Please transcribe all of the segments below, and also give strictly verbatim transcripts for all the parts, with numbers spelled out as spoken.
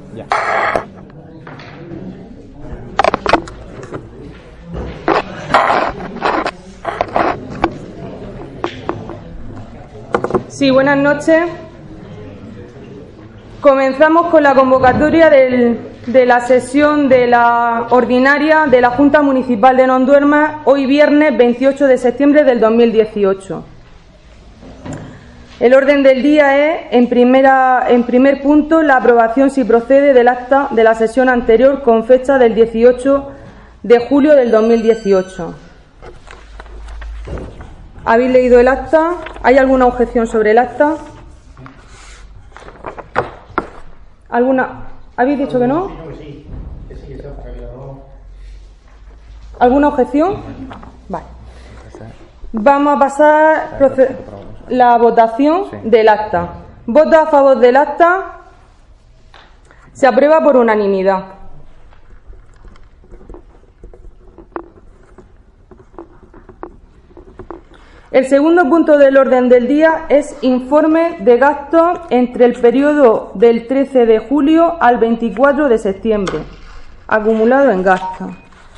Ya. Sí, buenas noches. Comenzamos con la convocatoria del, de la sesión de la ordinaria de la Junta Municipal de Nonduerma, hoy viernes veintiocho de septiembre del dos mil dieciocho. El orden del día es, en, primera, en primer punto, la aprobación, si procede, del acta de la sesión anterior con fecha del dieciocho de julio del dos mil dieciocho. ¿Habéis leído el acta? ¿Hay alguna objeción sobre el acta? ¿Alguna? ¿Habéis dicho que no? ¿Alguna objeción? Vale. Vamos a pasar la votación del acta. ¿Votos a favor del acta? Se aprueba por unanimidad. El segundo punto del orden del día es informe de gastos entre el periodo del trece de julio al veinticuatro de septiembre, acumulado en gastos.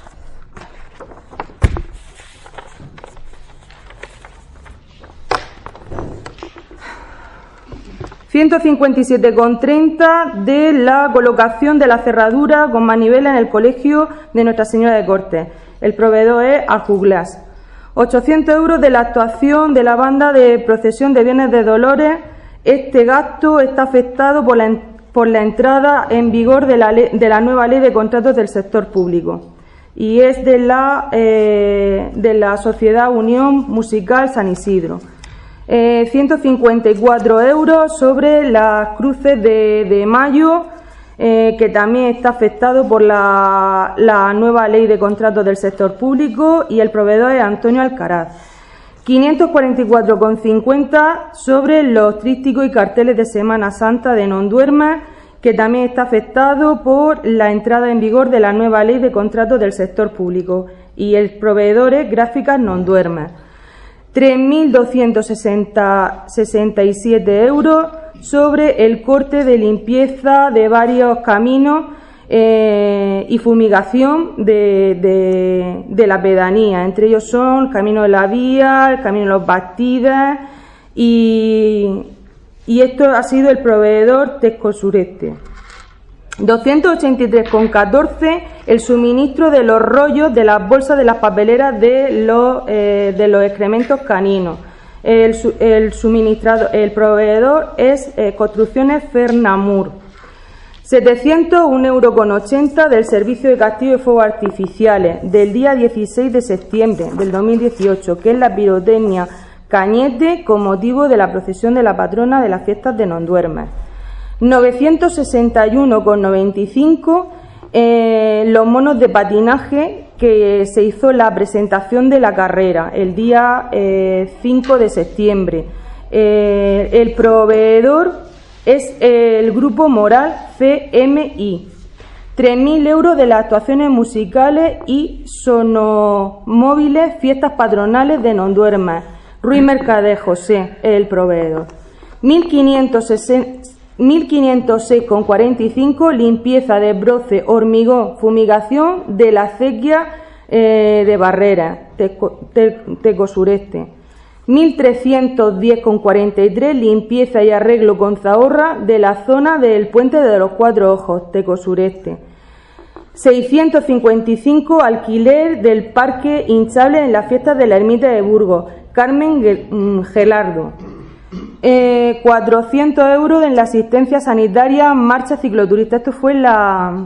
ciento cincuenta y siete coma treinta de la colocación de la cerradura con manivela en el colegio de Nuestra Señora de Cortes. El proveedor es Aljuglas. ochocientos euros de la actuación de la banda de procesión de Viernes de Dolores. Este gasto está afectado por la, por la entrada en vigor de la, ley, de la nueva ley de contratos del sector público y es de la, eh, de la Sociedad Unión Musical San Isidro. Eh, ciento cincuenta y cuatro euros sobre las cruces de, de mayo, Eh, que también está afectado por la, la nueva ley de contratos del sector público y el proveedor es Antonio Alcaraz. quinientos cuarenta y cuatro coma cincuenta sobre los trípticos y carteles de Semana Santa de Nonduerma, que también está afectado por la entrada en vigor de la nueva ley de contratos del sector público y el proveedor es Gráficas Nonduerma. tres mil doscientos sesenta y siete euros sobre el corte de limpieza de varios caminos eh, y fumigación de, de, de la pedanía. Entre ellos son el Camino de la Vía, el Camino de los Bastidas y, y esto ha sido el proveedor Tesco Sureste. doscientos ochenta y tres coma catorce el suministro de los rollos de las bolsas de las papeleras de los, eh, de los excrementos caninos. El, el suministrador, el proveedor es eh, Construcciones Fernamur. setecientos un euros con ochenta del servicio de castillo de fuegos artificiales del día dieciséis de septiembre del dos mil dieciocho, que es la pirotecnia Cañete con motivo de la procesión de la patrona de las fiestas de Nonduerma. novecientos sesenta y uno con noventa y cinco eh, los monos de patinaje que se hizo la presentación de la carrera el día eh, cinco de septiembre. Eh, el proveedor es el Grupo Moral C M I. tres mil euros de las actuaciones musicales y sonomóviles fiestas patronales de Nonduerma. Ruiz Mercader José, el proveedor. mil quinientos seis coma cuarenta y cinco limpieza de broce, hormigón, fumigación de la acequia eh, de Barrera, Teco, te, Teco Sureste. mil trescientos diez coma cuarenta y tres limpieza y arreglo con zahorra de la zona del Puente de los Cuatro Ojos, Teco Sureste. seiscientos cincuenta y cinco alquiler del parque hinchable en las fiestas de la Ermita de Burgos, Carmen Gelardo. Eh, cuatrocientos euros en la asistencia sanitaria marcha cicloturista. Esto fue la,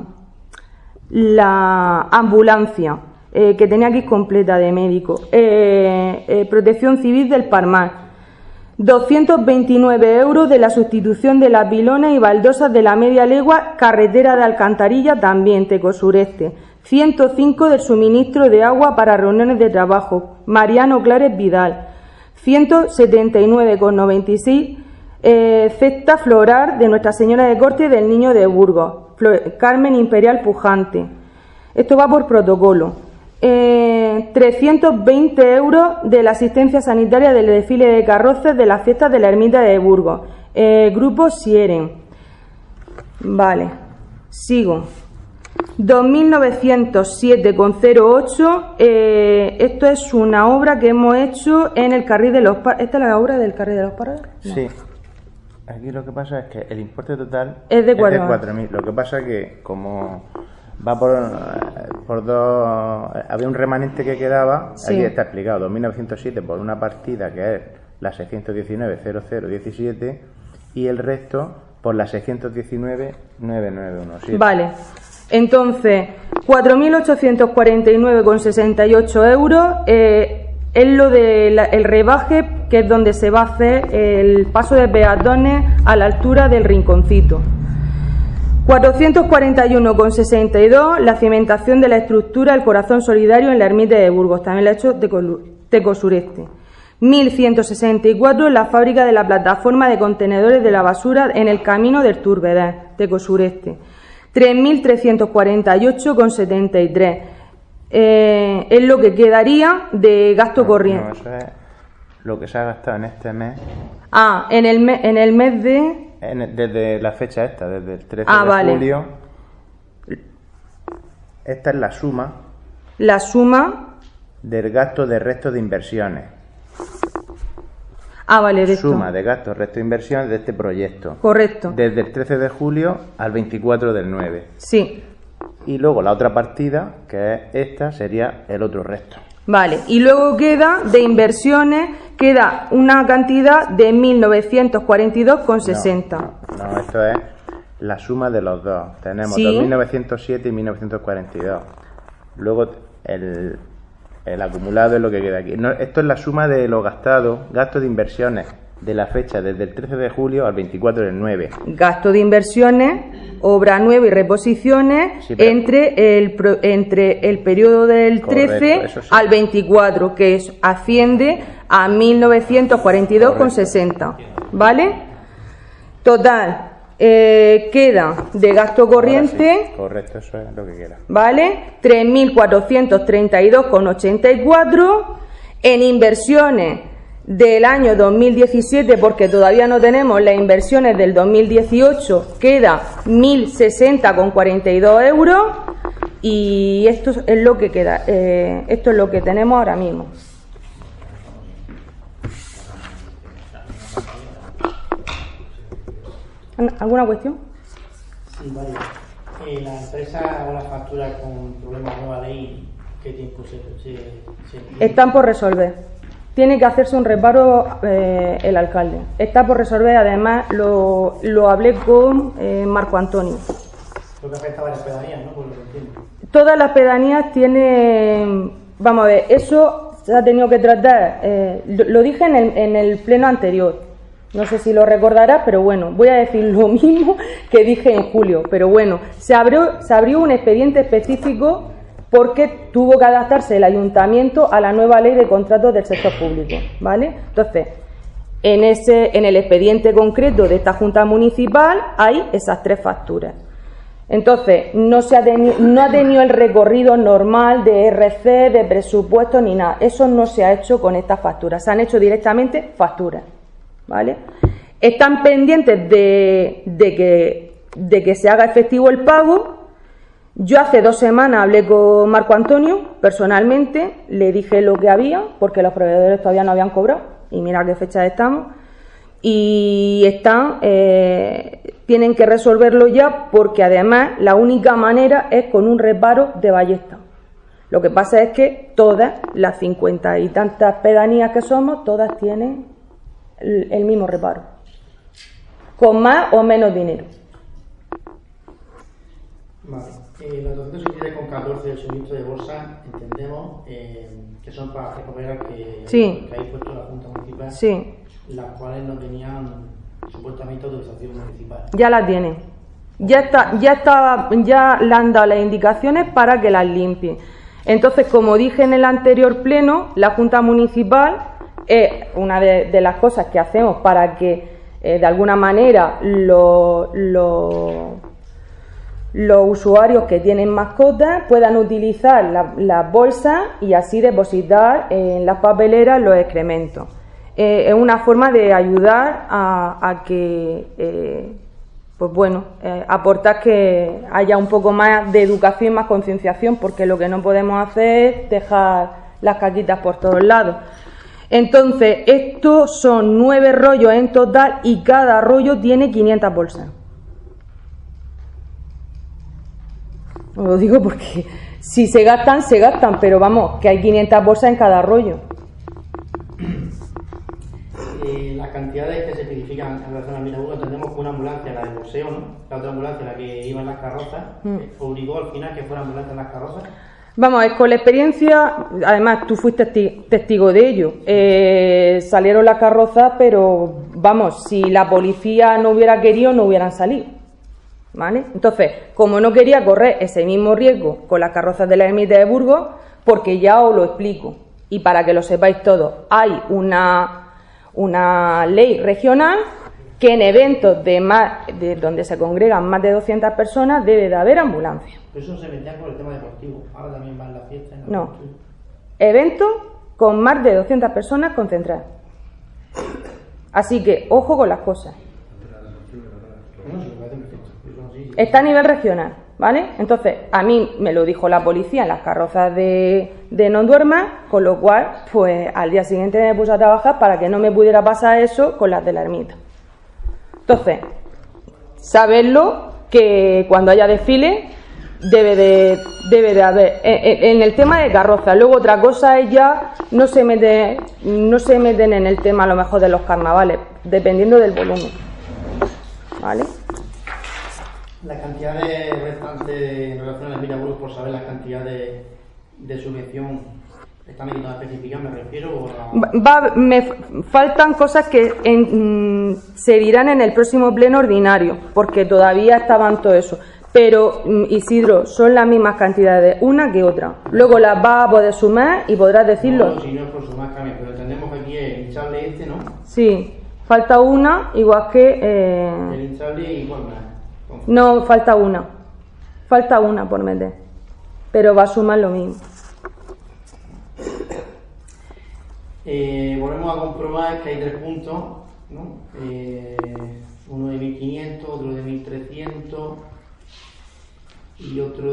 la ambulancia eh, que tenía que ir completa de médico. Eh, eh, protección civil del Parmar. doscientos veintinueve euros de la sustitución de las pilonas y baldosas de la media legua, carretera de Alcantarilla, también Teco Sureste. ciento cinco del suministro de agua para reuniones de trabajo, Mariano Clares Vidal. ciento setenta y nueve coma noventa y seis eh, cesta floral de Nuestra Señora de Cortes y del Niño de Burgos, Flor, Carmen Imperial Pujante. Esto va por protocolo. Eh, trescientos veinte euros de la asistencia sanitaria del desfile de carrozas de las fiestas de la Ermita de Burgos, eh, Grupo Sieren. Vale. Sigo. dos mil novecientos siete coma cero ocho. Eh, esto es una obra que hemos hecho en el carril de los Parados. ¿Esta es la obra del carril de los Parados? No. Sí. Aquí lo que pasa es que el importe total es de cuatro mil. Lo que pasa es que como va por, por dos... Había un remanente que quedaba, sí. Aquí está explicado. dos mil novecientos siete por una partida que es la seiscientos diecinueve cero cero diecisiete y el resto por la seiscientos diecinueve nueve nueve diecisiete. Vale. Entonces, cuatro mil ochocientos cuarenta y nueve coma sesenta y ocho euros eh, es lo del de rebaje, que es donde se va a hacer el paso de peatones a la altura del Rinconcito. cuatrocientos cuarenta y uno coma sesenta y dos, la cimentación de la estructura El Corazón Solidario en la ermita de Burgos, también la ha hecho Teco Sureste. mil ciento sesenta y cuatro, la fábrica de la plataforma de contenedores de la basura en el camino del Turbedés, Teco Sureste. tres mil trescientos cuarenta y ocho coma setenta y tres. Eh, es lo que quedaría de gasto no, corriente. No, eso es lo que se ha gastado en este mes. Ah, en el, me, en el mes de... En, desde la fecha esta, desde el trece ah, de vale. julio. Esta es la suma. La suma... del gasto de resto de inversiones. Ah, vale, de suma esto. de gastos, resto de inversiones de este proyecto. Correcto. Desde el trece de julio al veinticuatro del nueve. Sí. Y luego la otra partida, que es esta, sería el otro resto. Vale, y luego queda de inversiones, queda una cantidad de mil novecientos cuarenta y dos coma sesenta. No, no, no, esto es la suma de los dos. Tenemos ¿sí? dos mil novecientos siete y mil novecientos cuarenta y dos. Luego el... El acumulado es lo que queda aquí. No, esto es la suma de lo gastado, gastos de inversiones, de la fecha desde el trece de julio al veinticuatro del nueve. Gasto de inversiones, obra nueva y reposiciones, sí, pero... entre, el, entre el periodo del trece correcto, sí. al veinticuatro, que es, asciende a mil novecientos cuarenta y dos coma sesenta. ¿Vale? Total. Eh, queda de gasto corriente, sí, correcto, eso es lo que queda, ¿vale? tres mil cuatrocientos treinta y dos coma ochenta y cuatro. En inversiones del año dos mil diecisiete, porque todavía no tenemos las inversiones del dos mil dieciocho, queda mil sesenta coma cuarenta y dos euros, y esto es lo que queda, eh, esto es lo que tenemos ahora mismo. ¿Alguna cuestión? Sí, vale. Eh, la empresa o la factura con problema de nueva ley, ¿qué tiempo se, se, se Están por resolver. Tiene que hacerse un reparo eh, el alcalde. Está por resolver, además lo, lo hablé con eh, Marco Antonio. Lo que afecta a varias pedanías, ¿no? Por lo que entiendo. Todas las pedanías tienen... Vamos a ver, eso se ha tenido que tratar. Eh, lo, lo dije en el, en el pleno anterior. No sé si lo recordarás, pero bueno, voy a decir lo mismo que dije en julio. Pero bueno, se abrió, se abrió un expediente específico porque tuvo que adaptarse el ayuntamiento a la nueva ley de contratos del sector público, ¿vale? Entonces, en, ese, en el expediente concreto de esta Junta Municipal hay esas tres facturas. Entonces, no, se ha tenido, no ha tenido el recorrido normal de R C, de presupuesto ni nada. Eso no se ha hecho con estas facturas, se han hecho directamente facturas. ¿Vale? Están pendientes de, de, que, de que se haga efectivo el pago. Yo hace dos semanas hablé con Marco Antonio personalmente, le dije lo que había, porque los proveedores todavía no habían cobrado, y mira qué fecha estamos, y están, eh, tienen que resolverlo ya, porque además la única manera es con un reparo de ballesta. Lo que pasa es que todas las cincuenta y tantas pedanías que somos, todas tienen el mismo reparo, con más o menos dinero. Vale. Eh, los doscientos setenta y tres coma catorce del suministro de bolsa entendemos eh, que son para recuperar que, sí. que ha impuesto la Junta Municipal, sí. las cuales no tenían supuestamente autorización municipal. Ya la tienen. Ya está, ya está, ya le han dado las indicaciones para que las limpie. Entonces, como dije en el anterior pleno, la Junta Municipal es una de, de las cosas que hacemos para que eh, de alguna manera los lo, lo usuarios que tienen mascotas puedan utilizar las la bolsas y así depositar en las papeleras los excrementos. Eh, es una forma de ayudar a, a que eh, pues bueno, eh, aportar que haya un poco más de educación, más concienciación, porque lo que no podemos hacer es dejar las caquitas por todos lados. Entonces, estos son nueve rollos en total y cada rollo tiene quinientas bolsas. Os lo digo porque si se gastan, se gastan, pero vamos, que hay quinientas bolsas en cada rollo. Eh, las cantidades que se especifican en relación al Mirabugo, entendemos que una ambulancia, la del museo, ¿no? La otra ambulancia, la que iba en las carrozas, mm. obligó al final que fuera ambulancia en las carrozas. Vamos, es con la experiencia, además tú fuiste testigo de ello, eh, salieron las carrozas, pero vamos, si la policía no hubiera querido, no hubieran salido, ¿vale? Entonces, como no quería correr ese mismo riesgo con las carrozas de la Ermita de Burgos, porque ya os lo explico, y para que lo sepáis todos, hay una, una ley regional que en eventos de más de donde se congregan más de doscientas personas debe de haber ambulancia. Eso se metía con el tema deportivo, ahora también va en la fiesta. En la no, eventos con más de doscientas personas concentradas. Así que, ojo con las cosas. Está a nivel regional, ¿vale? Entonces, a mí me lo dijo la policía en las carrozas de, de No Duermas, con lo cual, pues al día siguiente me puse a trabajar para que no me pudiera pasar eso con las de la ermita. Entonces, saberlo que cuando haya desfile debe de, debe de haber en, en el tema de carroza. Luego otra cosa es ya no se mete, no se meten en el tema a lo mejor de los carnavales, dependiendo del volumen, ¿vale? La cantidad de restantes en relación a las Mirabugo, por saber la cantidad de, de subvención, ¿está metiendo específica, me refiero? O la... Va, me faltan cosas que en, mm, se dirán en el próximo pleno ordinario, porque todavía estaban todo eso. Pero, Isidro, son las mismas cantidades una que otra. Luego las vas a poder sumar y podrás decirlo. No, si no es por sumar, cambia, pero entendemos que aquí el hinchable este, ¿no? Sí, falta una, igual que... Eh... El hinchable igual más. No, falta una. Falta una por meter. Pero va a sumar lo mismo. Eh, volvemos a comprobar que hay tres puntos, ¿no? Eh, uno de mil quinientos, otro de mil trescientos y otro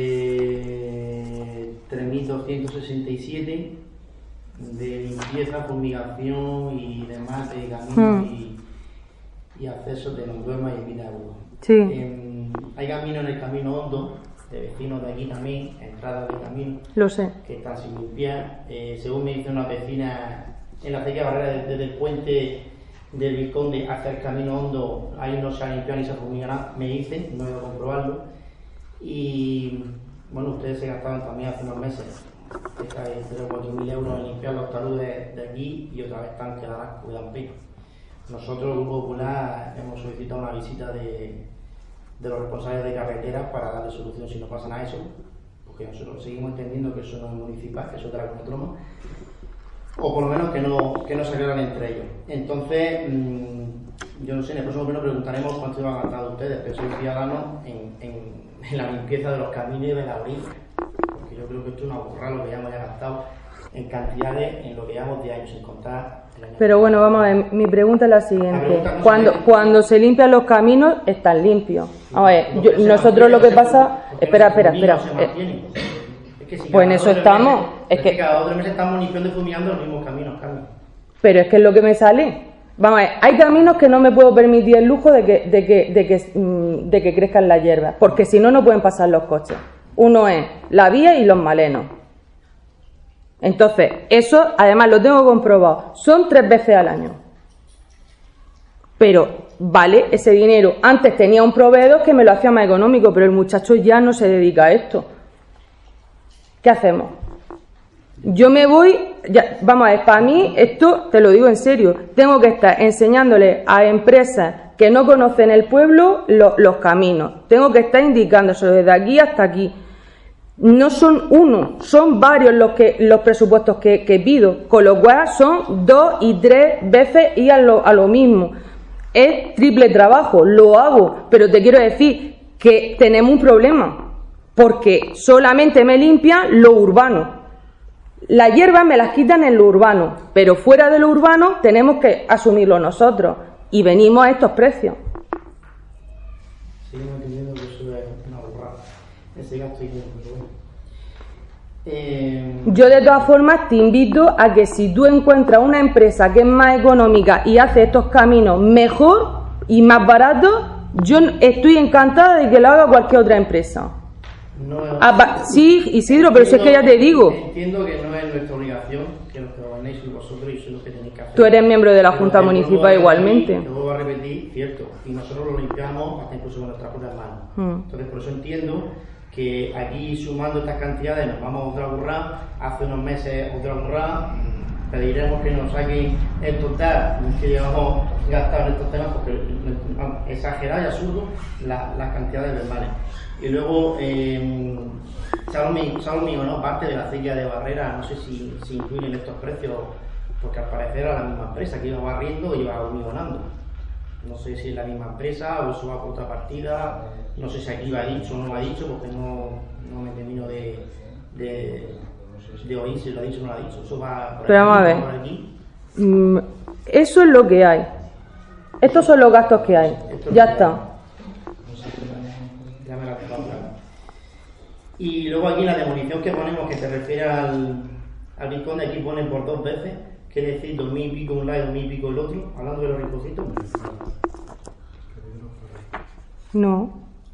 de tres mil doscientos sesenta y siete de limpieza, fumigación y demás de caminos hmm. y, y accesos de No Duermas y Ermita de Burgos. Sí. Eh, hay caminos en el Camino Hondo, de vecinos de aquí también, entradas de camino, lo sé, que están sin limpiar. Eh, según me dice una vecina, en la acequia barrera desde, desde el puente del Vizconde hasta el Camino Hondo, ahí no se ha limpiado ni se ha fumigado nada, me dicen, no he ido a comprobarlo. Y bueno, ustedes se gastaron también hace unos meses cerca de tres o cuatro mil euros en limpiar los taludes de aquí y otra vez están quedadas cuidan pino. Nosotros, el Grupo Popular, hemos solicitado una visita de, de los responsables de carreteras para darle solución si no pasa nada eso, porque nosotros seguimos entendiendo que eso no es municipal, que eso es de la Comunidad, o por lo menos que no, que no se aclaran entre ellos. Entonces, mmm, yo no sé, en el próximo pleno preguntaremos cuánto iban a gastar ustedes, pero soy ciudadano en, en, en la limpieza de los caminos y de la orilla, porque yo creo que esto es una burrada lo que ya hemos gastado en cantidades en lo que llevamos de años sin contar. Pero bueno, vamos a ver, mi pregunta es la siguiente. La no cuando, cuando se limpian los caminos, están limpios. Vamos a ver, yo, nosotros lo que pasa... Espera, espera, espera. Eh, es que si pues en eso estamos. Meses, es, es que, que cada otro mes estamos limpiando y fumigando los mismos caminos, Carmen. Pero es que es lo que me sale. Vamos a ver, hay caminos que no me puedo permitir el lujo de que, de que, de que, de que crezcan las hierbas, porque si no, no pueden pasar los coches. Uno es la vía y los malenos. Entonces, eso además lo tengo comprobado, son tres veces al año. Pero, vale, ese dinero, antes tenía un proveedor que me lo hacía más económico, pero el muchacho ya no se dedica a esto. ¿Qué hacemos? Yo me voy, ya, vamos a ver, para mí, esto te lo digo en serio, tengo que estar enseñándole a empresas que no conocen el pueblo lo, los caminos, tengo que estar indicándoselo desde aquí hasta aquí. No son uno, son varios los que los presupuestos que, que pido, con lo cual son dos y tres veces ir a lo, a lo mismo. Es triple trabajo, lo hago, pero te quiero decir que tenemos un problema, porque solamente me limpian lo urbano. Las hierbas me las quitan en lo urbano, pero fuera de lo urbano tenemos que asumirlo nosotros y venimos a estos precios. ese gasto y dinero. Bueno. Eh... Yo de todas formas te invito a que si tú encuentras una empresa que es más económica y hace estos caminos mejor y más baratos, yo estoy encantada de que lo haga cualquier otra empresa. No, ah, sí, Isidro, pero si es que ya te digo. Entiendo que no es nuestra obligación, que los que gobernéis sois vosotros y sois los que tenéis que hacer. Tú eres miembro de la Junta Municipal igualmente. Te vuelvo a repetir, cierto, y nosotros lo limpiamos hasta incluso con nuestras propias manos. Hmm. Entonces, por eso entiendo que aquí sumando estas cantidades nos vamos a otra burrada, hace unos meses otra burrada, pediremos que nos saquen el total que llevamos gastado en estos temas, porque es exagerado y absurdo las la cantidades verbales. Y luego, eh, Salomío, ¿no? Parte de la acequia de Barrera, no sé si, si incluyen estos precios, porque al parecer era la misma empresa que iba barriendo y iba hormigonando. No sé si es la misma empresa o eso va por otra partida, no sé si aquí lo ha dicho o no lo ha dicho, porque no, no me termino de, de, de oír si lo ha dicho o no lo ha dicho. Eso va por Pero aquí, vamos a ver. por aquí. Mm, eso es lo que hay. Estos son los gastos que hay. Ya está. Ya me la he dejado claro. Y luego aquí la demolición que ponemos, que se refiere al, al Vizconde, aquí ponen por dos veces. Quiere decir dos mil y pico un lado y dos mil y pico el otro, hablando de los rinconcitos. No.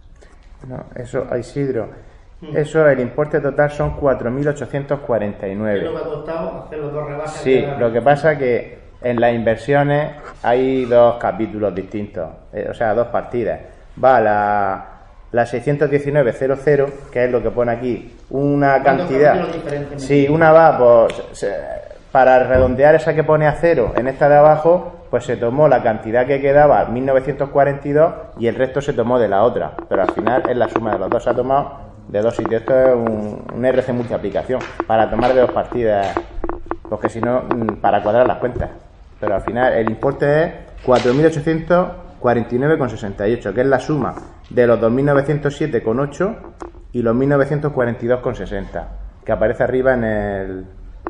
No, eso, Isidro, hmm. eso, el importe total son cuatro mil ochocientos cuarenta y nueve. ¿Qué es lo que ha costado hacer los dos rebajas? Sí, lo que pasa que en las inversiones hay dos capítulos distintos, eh, o sea, dos partidas. Va la, la seiscientos diecinueve cero cero, que es lo que pone aquí, una cantidad. Sí, una va por... Se, para redondear esa que pone a cero en esta de abajo, pues se tomó la cantidad que quedaba, mil novecientos cuarenta y dos, y el resto se tomó de la otra. Pero al final es la suma de los dos. Se ha tomado de dos sitios. Esto es un, un R C multiplicación para tomar de dos partidas, porque si no, para cuadrar las cuentas. Pero al final el importe es cuatro mil ochocientos cuarenta y nueve coma sesenta y ocho, que es la suma de los dos mil novecientos siete coma ocho y los mil novecientos cuarenta y dos coma sesenta, que aparece arriba en el...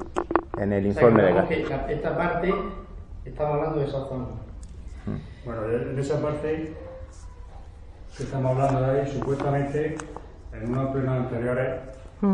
en el informe, o sea, de gasto. Que esta parte estamos hablando de esa zona. Bueno, en esa parte que estamos hablando de ahí, supuestamente en unos plenos anteriores mm.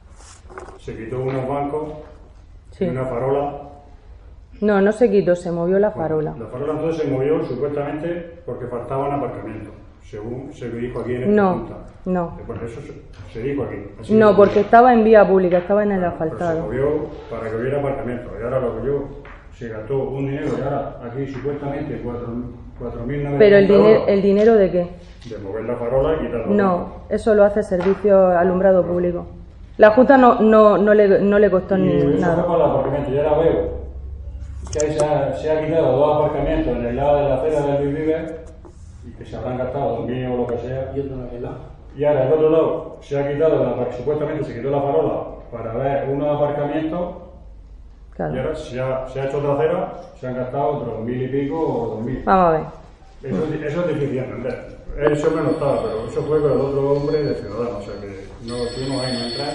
se quitó unos bancos sí. y una farola. No, no se quitó, se movió la farola. Bueno, la farola entonces se movió supuestamente porque faltaban aparcamientos, según se dijo aquí en esta no, junta. No, bueno, eso se, se dijo aquí. Así no, porque estaba en vía pública, estaba en el claro, asfaltado. Se movió para que hubiera aparcamientos. Y ahora lo que yo se gastó un dinero y ahora aquí supuestamente cuatro mil novecientos. Pero el dinero, ¿el dinero de qué? De mover la farola y quitar. No, eso lo hace Servicio Alumbrado Público. La Junta no, no, no, le, no le costó y ni eso nada. Fue para el aparcamiento. Y ahora veo que ahí se ha, se ha quitado dos aparcamientos en el lado de la acera del Luis Vives y que se habrán gastado dos mil o lo que sea. Y otro en aquel lado. Y ahora el otro lado se ha quitado, la, supuestamente se quitó la farola para ver unos aparcamientos. Claro. Y ahora se ha, se ha hecho otra acera, se han gastado otros mil y pico o dos mil. Vamos a ver. Eso, eso es difícil de entender. Eso me notaba, pero eso fue con el otro hombre de Ciudadanos, o sea que no tuvimos ahí no entrar.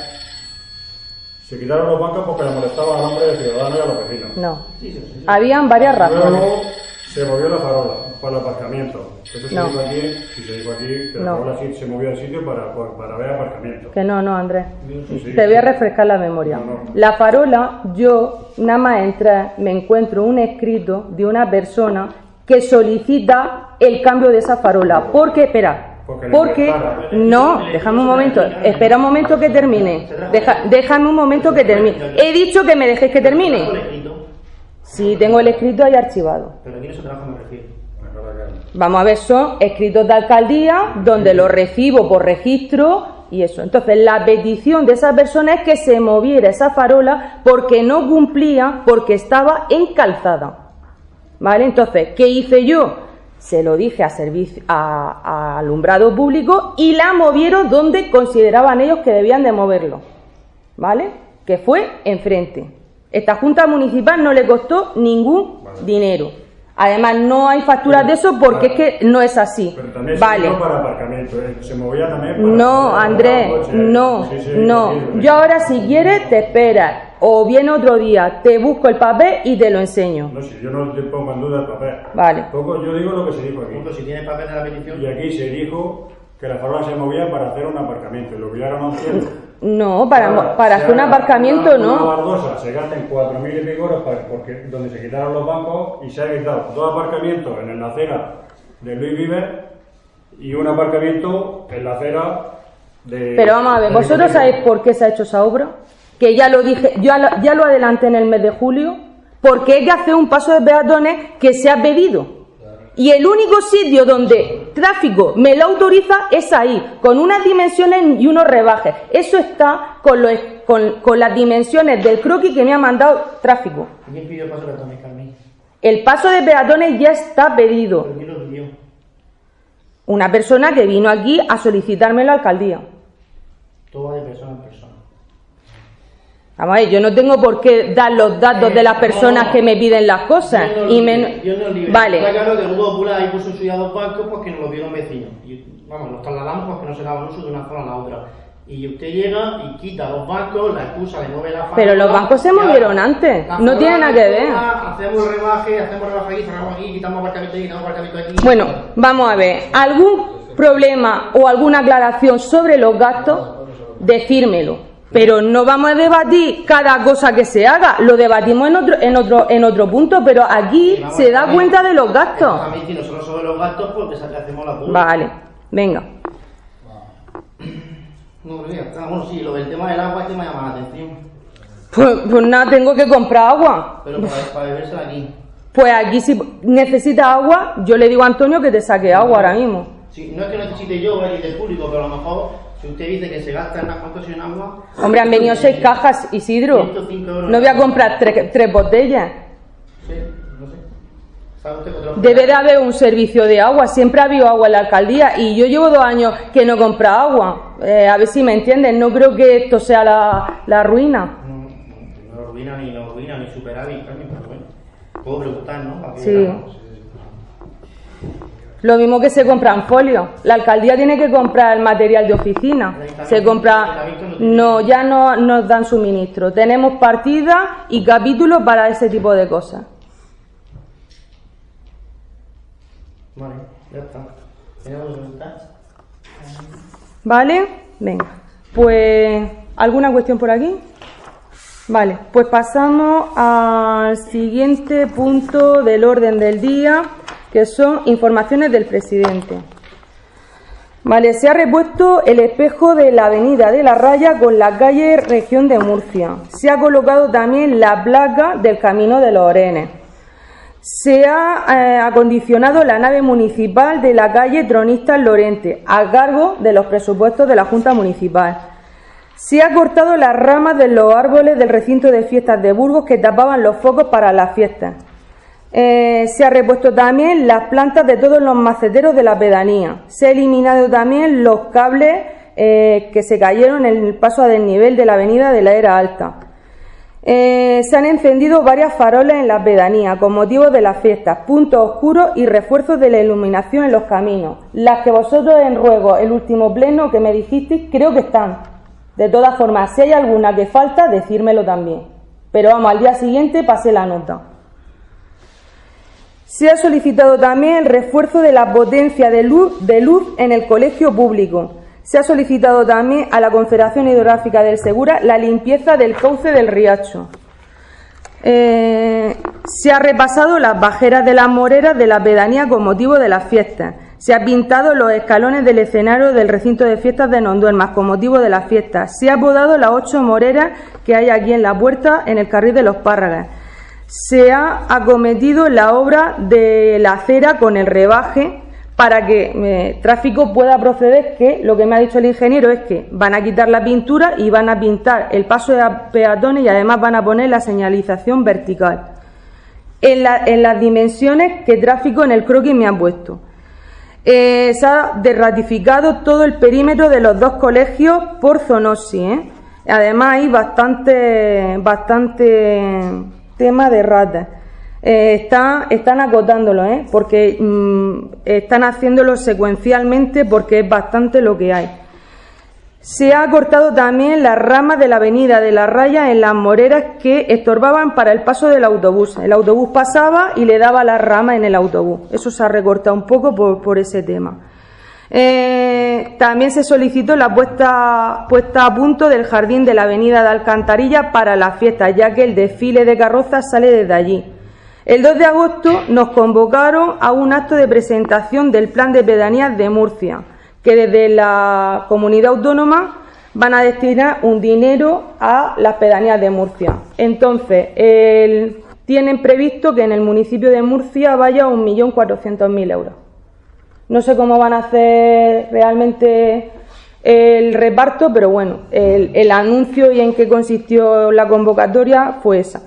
Se quitaron los bancos porque le molestaba al hombre de Ciudadanos y a los vecinos. No. Sí, sí, sí. Habían varias razones. Luego se movió la farola para el aparcamiento. Eso se no. dijo aquí, si se dijo aquí, que la no. farola sí se movió al sitio para, para ver aparcamiento. Que no, no, Andrés. Sí, sí, Te voy a refrescar la memoria. No, no. La farola, yo nada más entré, me encuentro un escrito de una persona que solicita el cambio de esa farola. ¿Por qué? Espera. Porque, porque no, déjame un momento, espera un momento que termine. Deja, déjame un momento que termine. He dicho que me dejéis que termine. Sí, tengo el escrito ahí archivado. Pero aquí no se trabaja, me refiero. Vamos a ver, son escritos de alcaldía donde los recibo por registro y eso. Entonces, la petición de esa persona es que se moviera esa farola porque no cumplía, porque estaba encalzada. ¿Vale? Entonces, ¿qué hice yo? Se lo dije a, servicio, a, a alumbrado público y la movieron donde consideraban ellos que debían de moverlo. ¿Vale? Que fue enfrente. Esta Junta Municipal no le costó ningún vale. dinero. Además, no hay facturas pero, de eso porque para, es que no es así. Pero también vale. se para aparcamiento, ¿eh? Se movía también para No, para Andrés, coche, no, sí, sí, no. Sí, sí, Yo ahora si quieres te esperas. O viene otro día, te busco el papel y te lo enseño. No, si yo no te pongo en duda el papel. Vale. Poco, yo digo lo que se dijo aquí. Punto, si tienes papel de la petición. Y aquí se dijo que la farola se movía para hacer un aparcamiento, y lo pillaron a un cielo. No, para, Ahora, para hacer un aparcamiento una, no. Una bardosa se gastan cuatro mil y pico euros para, porque, donde se quitaron los bancos y se ha quitado dos aparcamientos en la acera de Luis Vives y un aparcamiento en la acera de... Pero vamos a ver, ¿vosotros sabéis por qué se ha hecho esa obra? Que ya lo dije, yo ya lo, ya lo adelanté en el mes de julio, porque hay que hacer un paso de peatones que se ha pedido. Y el único sitio donde tráfico me lo autoriza es ahí, con unas dimensiones y unos rebajes. Eso está con, los, con, con las dimensiones del croquis que me ha mandado tráfico. ¿Quién pidió el paso de peatones, Carmen? El paso de peatones ya está pedido. ¿Pero quién lo pidió? Una persona que vino aquí a solicitarme la alcaldía. Todo va de persona en persona. Vamos a ver, yo no tengo por qué dar los datos de las personas que me piden las cosas. Yo no y libre, men... yo no libre. Vale. Está claro que el Grupo Popular ahí puso en suya dos bancos porque nos lo vieron vecinos. Y, vamos, los trasladamos porque no se daban uso de una zona a la otra. Y usted llega y quita los bancos, la excusa de mover la farola. Pero los bancos se movieron antes, no tiene nada que ver. Hacemos el rebaje, hacemos rebaje aquí, cerramos aquí, quitamos aparcamiento aquí, quitamos aparcamiento aquí. Bueno, vamos a ver, algún problema o alguna aclaración sobre los gastos, decírmelo. Pero no vamos a debatir cada cosa que se haga, lo debatimos en otro en otro en otro punto, pero aquí vamos, se da también, cuenta de los gastos. También si nosotros sobre los gastos porque hacemos la pública. Vale, venga. No, pero ya está. Bueno, sí, lo del tema del agua es que me llama la atención. Pues, pues nada, tengo que comprar agua. Pero para, para bebérsela aquí. Pues aquí si necesitas agua, yo le digo a Antonio que te saque agua ahora mismo. Sí, no es que necesite yo el del público, pero a lo mejor si usted dice que se gasta en las cuantas en agua... Hombre, han venido seis cajas, Isidro. ciento cinco euros. No voy a comprar tres, tres botellas. Sí, no sé. ¿Sabe usted que otro- Debe de haber un servicio de agua. Siempre ha habido agua en la alcaldía y yo llevo dos años que no compro agua. Eh, a ver si me entienden. No creo que esto sea la, la ruina. No, no, no ruina ni no ruina ni superávit, Carmen, pero bueno. Puedo preguntar, ¿no? ¿Para qué Sí. llegamos? Lo mismo que se compran folios. La alcaldía tiene que comprar el material de oficina. Se compra. No, ya no nos dan suministro. Tenemos partidas y capítulos para ese tipo de cosas. Vale, ya está. ¿Tenemos preguntas? ¿Vale? Venga. Pues, ¿alguna cuestión por aquí? Vale, pues pasamos al siguiente punto del orden del día, que son informaciones del presidente. Vale, se ha repuesto el espejo de la avenida de la Raya con la calle Región de Murcia. Se ha colocado también la placa del Camino de los Orenes. Se ha eh, acondicionado la nave municipal de la calle Tronistas Lorente, a cargo de los presupuestos de la Junta Municipal. Se ha cortado las ramas de los árboles del recinto de fiestas de Burgos que tapaban los focos para las fiestas. Eh, se ha repuesto también las plantas de todos los maceteros de la pedanía. Se ha eliminado también los cables eh, que se cayeron en el paso a desnivel de la avenida de la Era Alta. Eh, se han encendido varias farolas en la pedanía con motivo de las fiestas, puntos oscuros y refuerzos de la iluminación en los caminos. Las que vosotros en ruego, el último pleno que me dijisteis, creo que están. De todas formas, si hay alguna que falta, decírmelo también. Pero vamos, al día siguiente pasé la nota. Se ha solicitado también el refuerzo de la potencia de luz, de luz en el colegio público. Se ha solicitado también a la Confederación Hidrográfica del Segura la limpieza del cauce del Riacho. Eh, se ha repasado las bajeras de las moreras de la pedanía con motivo de las fiestas. Se ha pintado los escalones del escenario del recinto de fiestas de Nonduermas con motivo de las fiestas. Se ha podado las ocho moreras que hay aquí en la puerta en el carril de los Párragas. Se ha acometido la obra de la acera con el rebaje para que eh, tráfico pueda proceder, que lo que me ha dicho el ingeniero es que van a quitar la pintura y van a pintar el paso de peatones y además van a poner la señalización vertical en, la, en las dimensiones que tráfico en el croquis me han puesto. Eh, se ha derratificado todo el perímetro de los dos colegios por zoonosis, ¿eh? Además hay bastante, bastante tema de ratas. Eh, está, están acotándolo, ¿eh? Porque mmm, están haciéndolo secuencialmente porque es bastante lo que hay. Se ha cortado también las ramas de la avenida de la Raya en las moreras que estorbaban para el paso del autobús. El autobús pasaba y le daba las ramas en el autobús. Eso se ha recortado un poco por, por ese tema. Eh, también se solicitó la puesta, puesta a punto del jardín de la avenida de Alcantarilla para las fiestas, ya que el desfile de carrozas sale desde allí. El dos de agosto nos convocaron a un acto de presentación del plan de pedanías de Murcia, que desde la comunidad autónoma van a destinar un dinero a las pedanías de Murcia. Entonces, el, tienen previsto que en el municipio de Murcia vaya un millón cuatrocientos mil euros. No sé cómo van a hacer realmente el reparto, pero bueno, el, el anuncio y en qué consistió la convocatoria fue esa.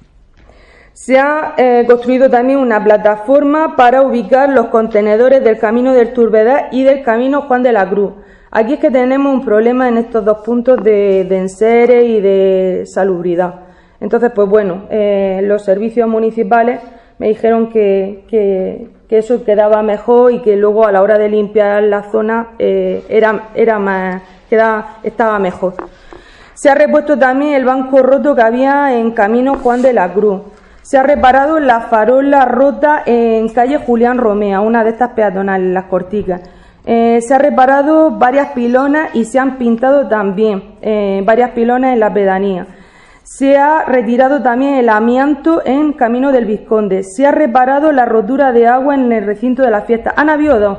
Se ha eh, construido también una plataforma para ubicar los contenedores del Camino del Turbedá y del Camino Juan de la Cruz. Aquí es que tenemos un problema en estos dos puntos de, de enseres y de salubridad. Entonces, pues bueno, eh, los servicios municipales me dijeron que, que, que eso quedaba mejor y que luego a la hora de limpiar la zona eh, era, era más, quedaba, estaba mejor. Se ha repuesto también el banco roto que había en Camino Juan de la Cruz. Se ha reparado la farola rota en calle Julián Romea, una de estas peatonales, las Corticas. Eh, se ha reparado varias pilonas y se han pintado también eh, varias pilonas en la pedanía. Se ha retirado también el amianto en Camino del Vizconde. Se ha reparado la rotura de agua en el recinto de la fiesta. Han habido dos.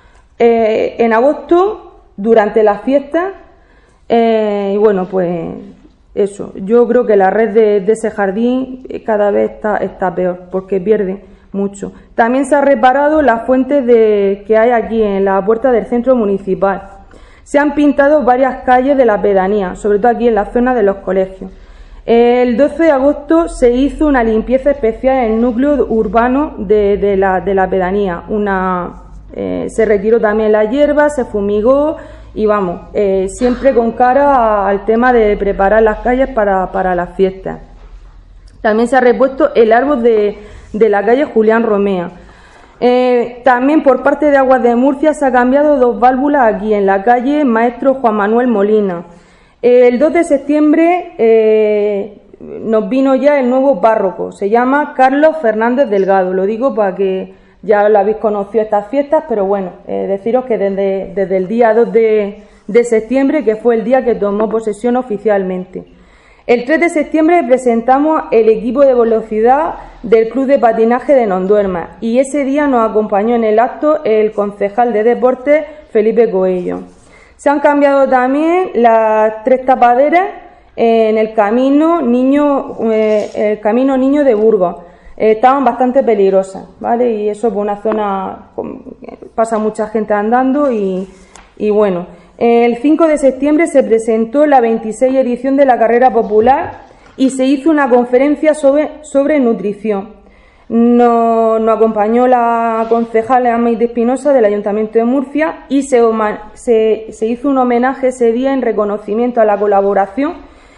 Eh, en agosto, durante las fiestas, eh, y bueno, pues eso. Yo creo que la red de, de ese jardín cada vez está, está peor, porque pierde mucho. También se ha reparado las fuentes de, que hay aquí en la puerta del centro municipal. Se han pintado varias calles de la pedanía, sobre todo aquí en la zona de los colegios. El doce de agosto se hizo una limpieza especial en el núcleo urbano de, de, la, de la pedanía. Una, eh, se retiró también la hierba, se fumigó y vamos, eh, siempre con cara al tema de preparar las calles para, para las fiestas. También se ha repuesto el árbol de, de la calle Julián Romea. Eh, también por parte de Aguas de Murcia se ha cambiado dos válvulas aquí en la calle Maestro Juan Manuel Molina. El dos de septiembre eh, nos vino ya el nuevo párroco, se llama Carlos Fernández Delgado, lo digo para que ya lo habéis conocido estas fiestas, pero bueno, eh, deciros que desde, desde el día dos de, de septiembre, que fue el día que tomó posesión oficialmente. El tres de septiembre presentamos el equipo de velocidad del Club de Patinaje de Nonduerma y ese día nos acompañó en el acto el concejal de Deportes Felipe Coello. Se han cambiado también las tres tapaderas en el camino Niño, eh, el camino Niño de Burgos. Eh, estaban bastante peligrosas, ¿vale? Y eso por una zona pasa mucha gente andando y, y bueno. El cinco de septiembre se presentó la veintiséis edición de la carrera popular y se hizo una conferencia sobre, sobre nutrición. Nos, nos acompañó la concejal Ameide Espinosa del Ayuntamiento de Murcia y se, se, se hizo un homenaje ese día en reconocimiento a la colaboración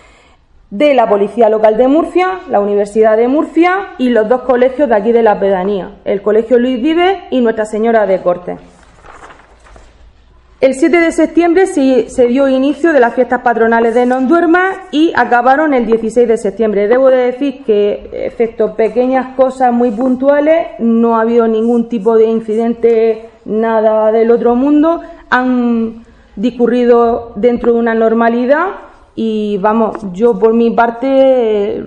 de la Policía Local de Murcia, la Universidad de Murcia y los dos colegios de aquí de la pedanía, el Colegio Luis Vives y Nuestra Señora de Cortes. El siete de septiembre se, se dio inicio de las fiestas patronales de Nonduerma y acabaron el dieciséis de septiembre. Debo de decir que, excepto pequeñas cosas muy puntuales, no ha habido ningún tipo de incidente, nada del otro mundo. Han discurrido dentro de una normalidad y, vamos, yo por mi parte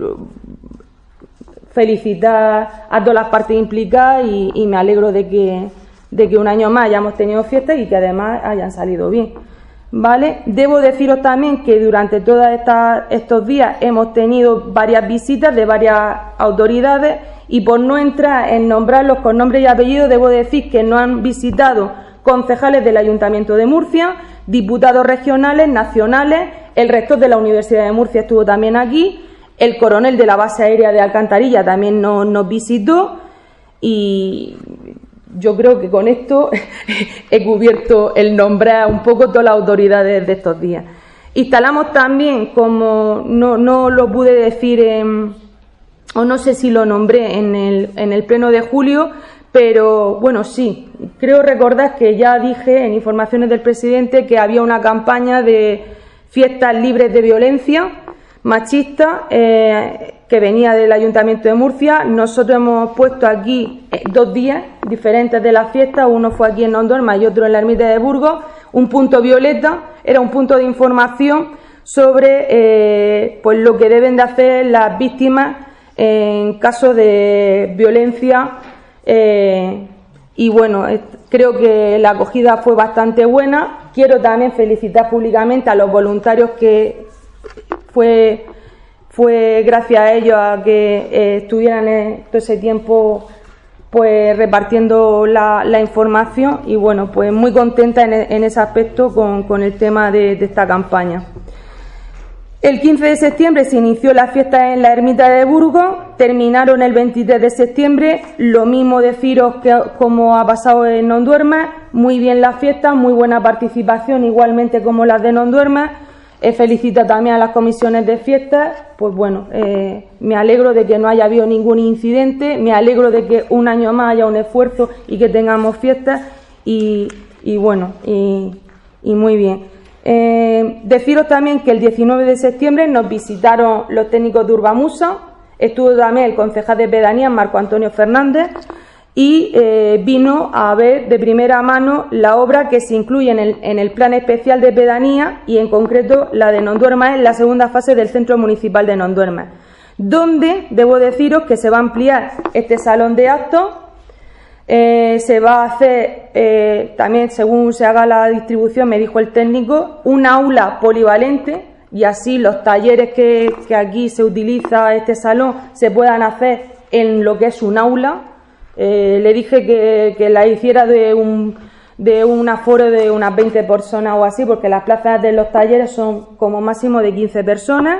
felicitar a todas las partes implicadas y, y me alegro de que de que un año más hayamos tenido fiestas y que además hayan salido bien, ¿vale? Debo deciros también que durante todos estos días hemos tenido varias visitas de varias autoridades y por no entrar en nombrarlos con nombre y apellido, debo decir que nos han visitado concejales del Ayuntamiento de Murcia, diputados regionales, nacionales, el rector de la Universidad de Murcia estuvo también aquí, el coronel de la base aérea de Alcantarilla también nos, nos visitó y yo creo que con esto he cubierto el nombrar un poco todas las autoridades de estos días. Instalamos también, como no, no lo pude decir, en, o no sé si lo nombré en el, en el pleno de julio, pero bueno, sí, creo recordar que ya dije en informaciones del presidente que había una campaña de fiestas libres de violencia, machista eh, que venía del Ayuntamiento de Murcia. Nosotros hemos puesto aquí eh, dos días diferentes de la fiesta, uno fue aquí en Nonduerma y otro en la Ermita de Burgos. Un punto violeta era un punto de información sobre eh, pues lo que deben de hacer las víctimas en caso de violencia eh, y bueno, eh, creo que la acogida fue bastante buena. Quiero también felicitar públicamente a los voluntarios que fue, fue gracias a ellos a que eh, estuvieran en todo ese tiempo pues repartiendo la, la información y bueno, pues muy contenta en, en ese aspecto con, con el tema de, de esta campaña. El quince de septiembre se inició la fiesta en la Ermita de Burgos, terminaron el veintitrés de septiembre, lo mismo deciros que como ha pasado en Nonduerma, muy bien la fiesta, muy buena participación, igualmente como las de Nonduerma. Eh, felicito también a las comisiones de fiestas, pues bueno, eh, me alegro de que no haya habido ningún incidente, me alegro de que un año más haya un esfuerzo y que tengamos fiestas y, y bueno, y, y muy bien. Eh, deciros también que el diecinueve de septiembre nos visitaron los técnicos de Urbamusa, estuvo también el concejal de Pedanías, Marco Antonio Fernández, y eh, vino a ver de primera mano la obra que se incluye en el, en el plan especial de Pedanías y en concreto la de Nonduerma en la segunda fase del Centro Municipal de Nonduerma, donde debo deciros que se va a ampliar este salón de actos. Eh, se va a hacer, eh, también según se haga la distribución, me dijo el técnico, un aula polivalente y así los talleres que, que aquí se utiliza este salón se puedan hacer en lo que es un aula. Eh, le dije que, que la hiciera de un, de un aforo de unas veinte personas o así, porque las plazas de los talleres son como máximo de quince personas.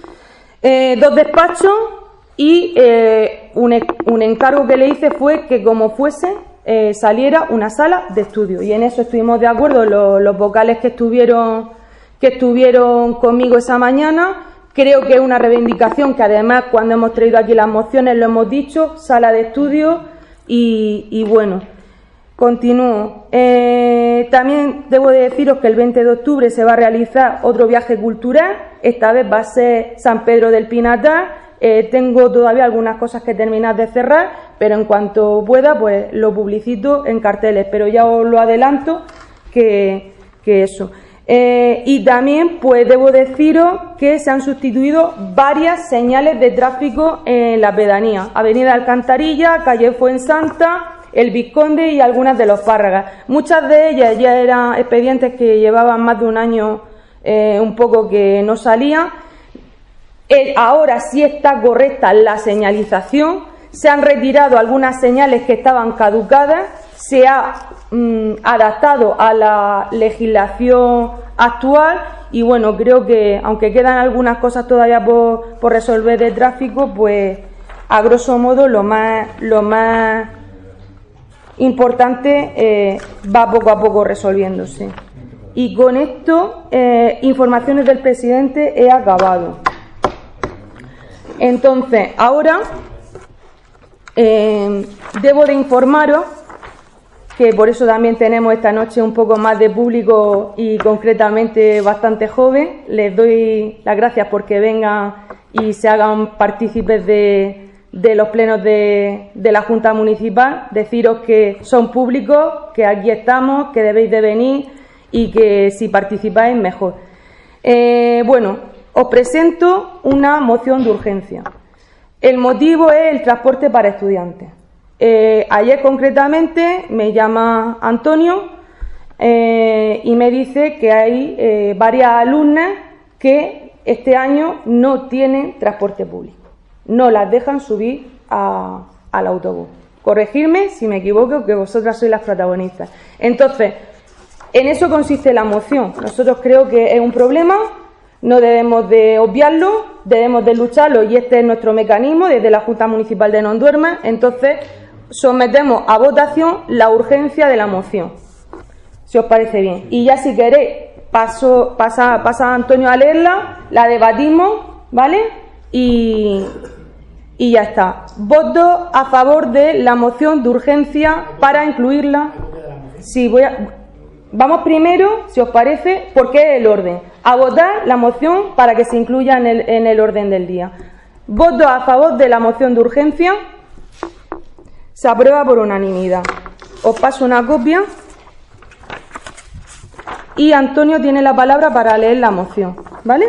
Eh, dos despachos. Y eh, un, un encargo que le hice fue que como fuese eh, saliera una sala de estudio y en eso estuvimos de acuerdo los, los vocales que estuvieron que estuvieron conmigo esa mañana. Creo que es una reivindicación que además cuando hemos traído aquí las mociones lo hemos dicho, sala de estudio y, y bueno, continúo. Eh, también debo de deciros que el veinte de octubre se va a realizar otro viaje cultural, esta vez va a ser San Pedro del Pinatar. Eh, tengo todavía algunas cosas que terminar de cerrar, pero en cuanto pueda, pues lo publicito en carteles. Pero ya os lo adelanto que, que eso. Eh, y también, pues debo deciros que se han sustituido varias señales de tráfico en la pedanía. Avenida Alcantarilla, calle Fuensanta, el Vizconde y algunas de los Párragas. Muchas de ellas ya eran expedientes que llevaban más de un año eh, un poco que no salían. Ahora sí está correcta la señalización, se han retirado algunas señales que estaban caducadas, se ha mm, adaptado a la legislación actual y bueno, creo que aunque quedan algunas cosas todavía por, por resolver de tráfico, pues a grosso modo lo más, lo más importante eh, va poco a poco resolviéndose. Y con esto, eh, informaciones del presidente, he acabado. Entonces, ahora eh, debo de informaros que por eso también tenemos esta noche un poco más de público y concretamente bastante joven. Les doy las gracias porque vengan y se hagan partícipes de, de los plenos de, de la Junta Municipal. Deciros que son públicos, que aquí estamos, que debéis de venir y que si participáis mejor. Eh, bueno, os presento una moción de urgencia. El motivo es el transporte para estudiantes. Eh, ayer concretamente me llama Antonio eh, y me dice que hay eh, varias alumnas que este año no tienen transporte público. No las dejan subir a, al autobús. Corregirme si me equivoco, que vosotras sois las protagonistas. Entonces, en eso consiste la moción. Nosotros creo que es un problema. No debemos de obviarlo, debemos de lucharlo y este es nuestro mecanismo desde la Junta Municipal de Nonduerma. Entonces, sometemos a votación la urgencia de la moción, si os parece bien. Y ya si queréis, paso, pasa, pasa Antonio a leerla, la debatimos, ¿vale? Y, y ya está. Voto a favor de la moción de urgencia para incluirla. Sí, voy a... vamos primero, si os parece, ¿por qué el orden? A votar la moción para que se incluya en el, en el orden del día. Votos a favor de la moción de urgencia. Se aprueba por unanimidad. Os paso una copia. Y Antonio tiene la palabra para leer la moción, ¿vale?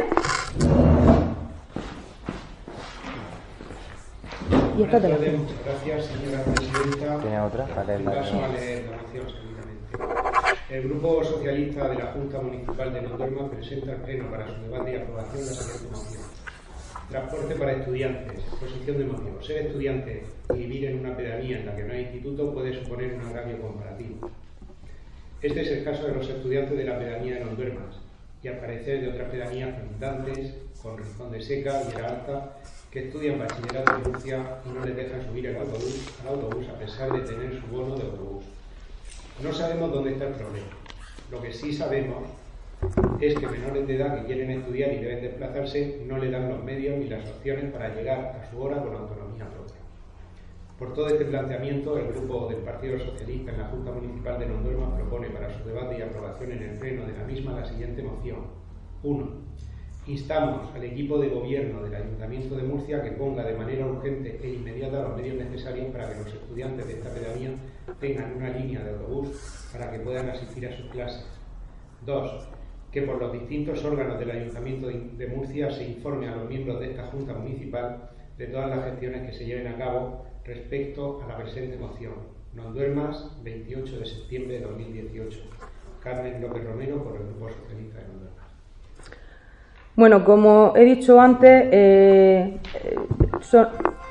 Y esta te la tengo. Muchas gracias, señora presidenta. ¿Tiene otra? Vale, En vale. caso a leer la moción seguidamente. El Grupo Socialista de la Junta Municipal de Nonduerma presenta al Pleno para su debate y aprobación la siguiente moción. Transporte para estudiantes. Exposición de motivos. Ser estudiante y vivir en una pedanía en la que no hay instituto puede suponer un agravio comparativo. Este es el caso de los estudiantes de la pedanía de Nonduermas y al parecer de otras pedanías colindantes, con Rincón de Seca y Era Alta, que estudian bachillerato en Murcia y no les dejan subir el autobús, al autobús a pesar de tener su bono de autobús. No sabemos dónde está el problema. Lo que sí sabemos es que menores de edad que quieren estudiar y deben desplazarse no le dan los medios ni las opciones para llegar a su hora con autonomía propia. Por todo este planteamiento, el Grupo del Partido Socialista en la Junta Municipal de Nonduerma propone para su debate y aprobación en el Pleno de la misma la siguiente moción. uno. Instamos al equipo de gobierno del Ayuntamiento de Murcia que ponga de manera urgente e inmediata los medios necesarios para que los estudiantes de esta pedanía tengan una línea de autobús para que puedan asistir a sus clases. dos. Que por los distintos órganos del Ayuntamiento de Murcia se informe a los miembros de esta Junta Municipal de todas las gestiones que se lleven a cabo respecto a la presente moción. Nonduermas, veintiocho de septiembre de dos mil dieciocho. Carmen López Romero, por el Grupo Socialista de Nonduermas. Bueno, como he dicho antes, eh, son...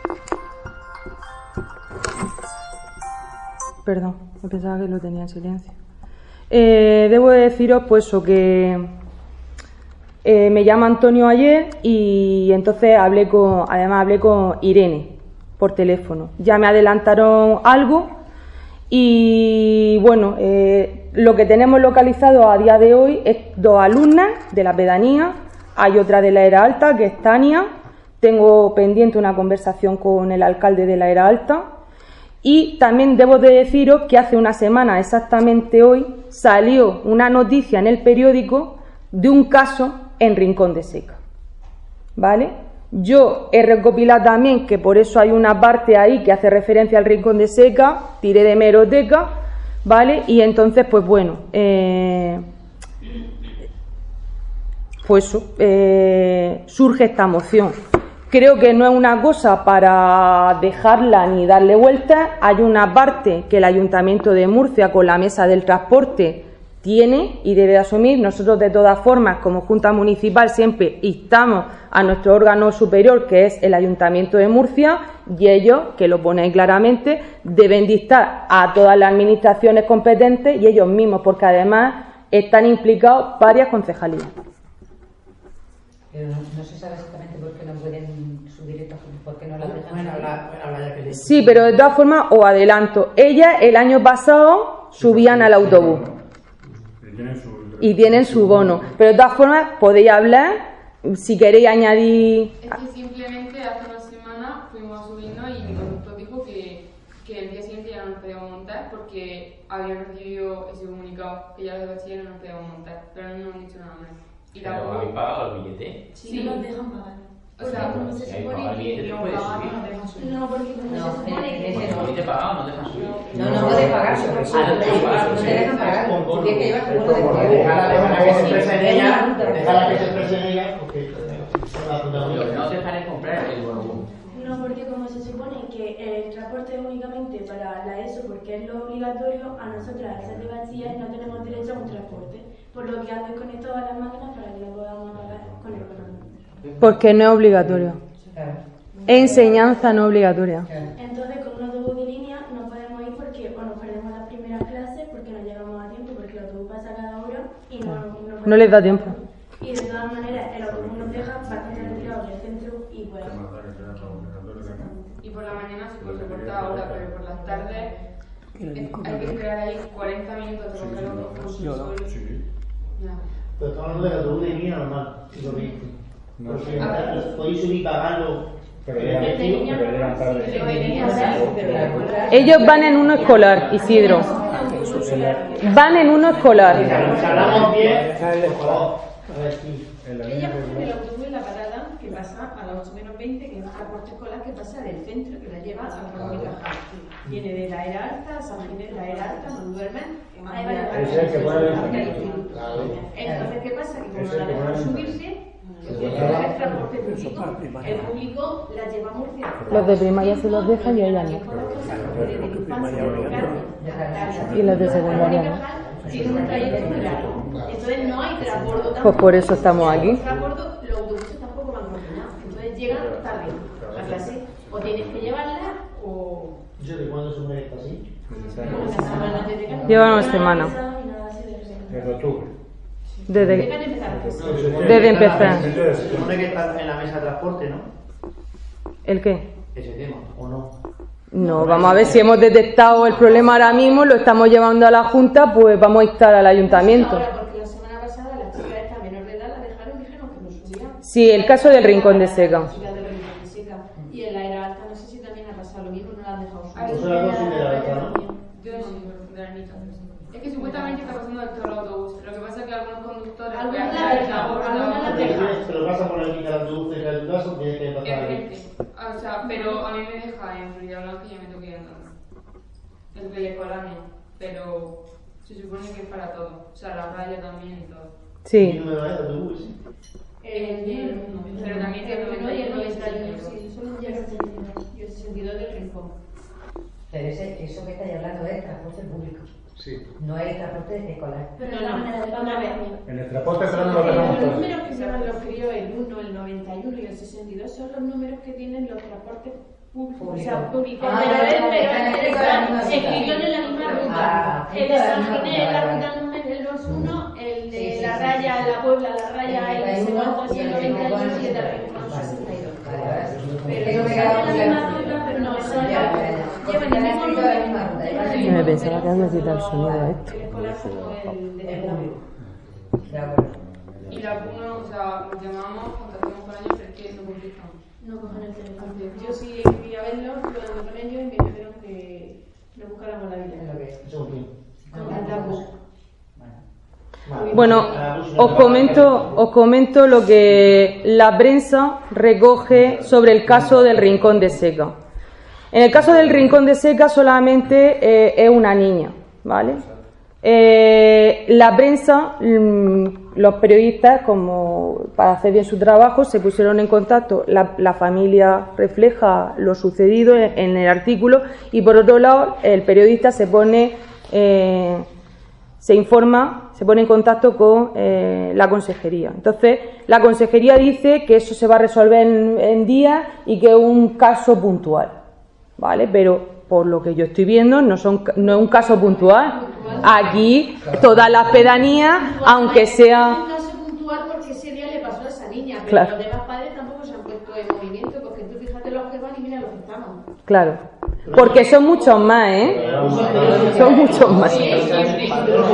Perdón, me pensaba que lo tenía en silencio. Eh, debo de deciros pues eso, que eh, me llama Antonio ayer y entonces hablé con, además hablé con Irene por teléfono. Ya me adelantaron algo y bueno, eh, lo que tenemos localizado a día de hoy es dos alumnas de la pedanía. Hay otra de la Era Alta, que es Tania. Tengo pendiente una conversación con el alcalde de la Era Alta. Y también debo de deciros que hace una semana, exactamente hoy, salió una noticia en el periódico de un caso en Rincón de Seca. ¿Vale? Yo he recopilado también, que por eso hay una parte ahí que hace referencia al Rincón de Seca, tiré de hemeroteca, ¿vale? Y entonces, pues bueno... Eh, pues eh, surge esta moción. Creo que no es una cosa para dejarla ni darle vueltas. Hay una parte que el Ayuntamiento de Murcia con la mesa del transporte tiene y debe asumir. Nosotros de todas formas como Junta Municipal siempre instamos a nuestro órgano superior, que es el Ayuntamiento de Murcia, y ellos, que lo ponen claramente, deben dictar a todas las administraciones competentes y ellos mismos, porque además están implicados varias concejalías. Pero no, no se sabe exactamente por qué no pueden subir estas, por qué no las dejan. Bueno, habla, bueno, habla ya que le... Sí, pero de todas formas os adelanto. Ellas el año pasado subían al autobús Y tienen su, y tienen su bono. Pero de todas formas podéis hablar si queréis añadir. Es que simplemente hace una semana fuimos subiendo y mi conductor dijo que, que el día siguiente ya no nos podíamos montar porque habían recibido ese comunicado que ya los de bachiller no nos podíamos montar, pero no nos han dicho nada más. Y ¿Pero tampoco... habéis pagado el billete? Sí, no nos dejan pagar. O sea, como se si hay supone pagado el billete, que te no puedes pagan, subir. no nos dejan subir. no, porque como No, se supone es- que es Con el billete pagado no dejan subir. No, no puede pagar, no, Ah, no te pagas, no sí. te dejan pagar. Tienes que llevar tu bono de Déjala, déjala que se exprese en ella, Sí. déjala que se exprese en ella, porque son las Lo que protagonistas. no te dejan es comprar el bono. No, porque como se supone que el transporte es únicamente para la ESO, porque es lo obligatorio, a nosotras, al ser de bachiller, no tenemos derecho a un transporte, por lo que han desconectado a las máquinas para que lo podamos pagar con el bono. Porque no es obligatorio. Claro, Es enseñanza no obligatoria. claro. Entonces, con un autobús de línea no podemos ir porque o nos perdemos las primeras clases, porque no llegamos a tiempo, porque el autobús pasa cada hora y no, no, No les da tiempo. Y de todas maneras, el autobús nos deja bastante retirados del centro y pues... Y por la mañana se puede soportar ahora, pero por las tardes eh, hay que esperar ahí cuarenta minutos a coger los autobuses. Sí. Ya. Pero estamos hablando del autobús de línea normal, y lo mismo. No, Porque sí. podéis subir y pagarlo. Pero en llegan- efectivo, pero llegan tarde. Pero de línea, sí, pero la otra- Ellos van en uno escolar, Isidro. Van en uno escolar. Hablamos bien, por favor. A ver, sí. Ella coge el autobús en la parada que pasa a las ocho menos veinte, que es un transporte escolar que pasa del centro, que la lleva a Ramón y Cajal. Viene de la era alta a San Ginés, la era alta, no duermen. Entonces, ¿qué pasa? Que como no la dejan subirse, el transporte público, el público la lleva a Murcia. Los de primaria se los dejan y ella no. Y los de secundaria no. Tiene un trayecto muy largo. Entonces no hay transbordo tampoco. Pues por eso estamos aquí. Transbordo, los autobuses tampoco van coordinados. Entonces llegan tarde a clase. O tienes que llevarla o... ¿Yo de cuándo se me está así? Lleva una semana. Desde octubre. Desde, desde empezar. Se supone que está en la mesa de transporte, ¿no? ¿El qué? Ese tema, ¿o no? No, vamos a ver si hemos detectado el problema ahora mismo, lo estamos llevando a la Junta, pues vamos a instar al Ayuntamiento. Porque la semana pasada la chica esta menor de edad la dejaron y dijeron que no subía. Sí, el caso del Rincón de Seca. Y en la era alta, no sé si también ha pasado lo mismo, no la han dejado subir. Eso es algo de la alta, ¿no? Yo sí, de la niña. Es que supuestamente está pasando el todo el autobús. Lo que pasa es que algunos conductores. Algunos la dejan. Pero vas a poner aquí el autobús cerca de tu casa o tienes que pasar aquí. O sea, pero a mí me deja en Florida Blanca y ya me tengo que ir andando. El preescolar, pero se supone que es para todo. O sea, la raya también y todo. Sí. ¿Qué número es de autobús? El diez, pero también tiene el noventa y el noventa y uno, sí, solo un y el sesenta y dos del Rincón. Pero ese, eso que estáis hablando es transporte público. Sí. No es transporte escolar. Pero no, no, vamos a ver. En el transporte escolar no lo tenemos Los todo. números que llevan los críos, el uno, el noventa y uno y el sesenta y dos, son los números que tienen los transportes públicos. O sea, públicos. Ah, pero pero pero están escritos en la misma ruta. Ah, El de San Ginés es la ruta número uno, el de Sí, sí, la sí, raya, sí. la Puebla, la raya, el de Segundos y el noventa y uno y el de Rincón Vale. sesenta y dos. Vale, vale. Pero Eso me son queda de la misma claro. ruta, pero no, son Ya, ya, ya. llevan el mismo Están escritos en la misma ruta, número. ¿vale? Yo me pensaba que había quitado el sonido a esto. El escolar como el de Es la público. De acuerdo. Y la P U N, o sea, nos llamamos, contactamos con ellos, pero es que no contestan. No cogen el teléfono. Yo sí fui a verlo, lo hablé con ellos y me dijeron que lo buscáramos la vida. Es lo que es. Eso es bien. Con la bus. Bueno, os comento, os comento lo que la prensa recoge sobre el caso del Rincón de Seca. En el caso del Rincón de Seca solamente eh, es una niña, ¿vale? Eh, la prensa, mm, los periodistas, como para hacer bien su trabajo, se pusieron en contacto. La, la familia refleja lo sucedido en, en el artículo y por otro lado el periodista se pone, eh, se informa, se pone en contacto con eh, la consejería. Entonces la consejería dice que eso se va a resolver en, en días y que es un caso puntual, ¿vale? Pero por lo que yo estoy viendo no son no es un caso puntual. Aquí todas las pedanías, aunque sea... Es un caso puntual porque ese día le pasó a esa niña, pero Claro. los demás padres tampoco se han puesto en movimiento, porque tú fíjate los que van y mira los que estamos. Claro, porque son muchos más, ¿eh? Son muchos más. Sí, siempre.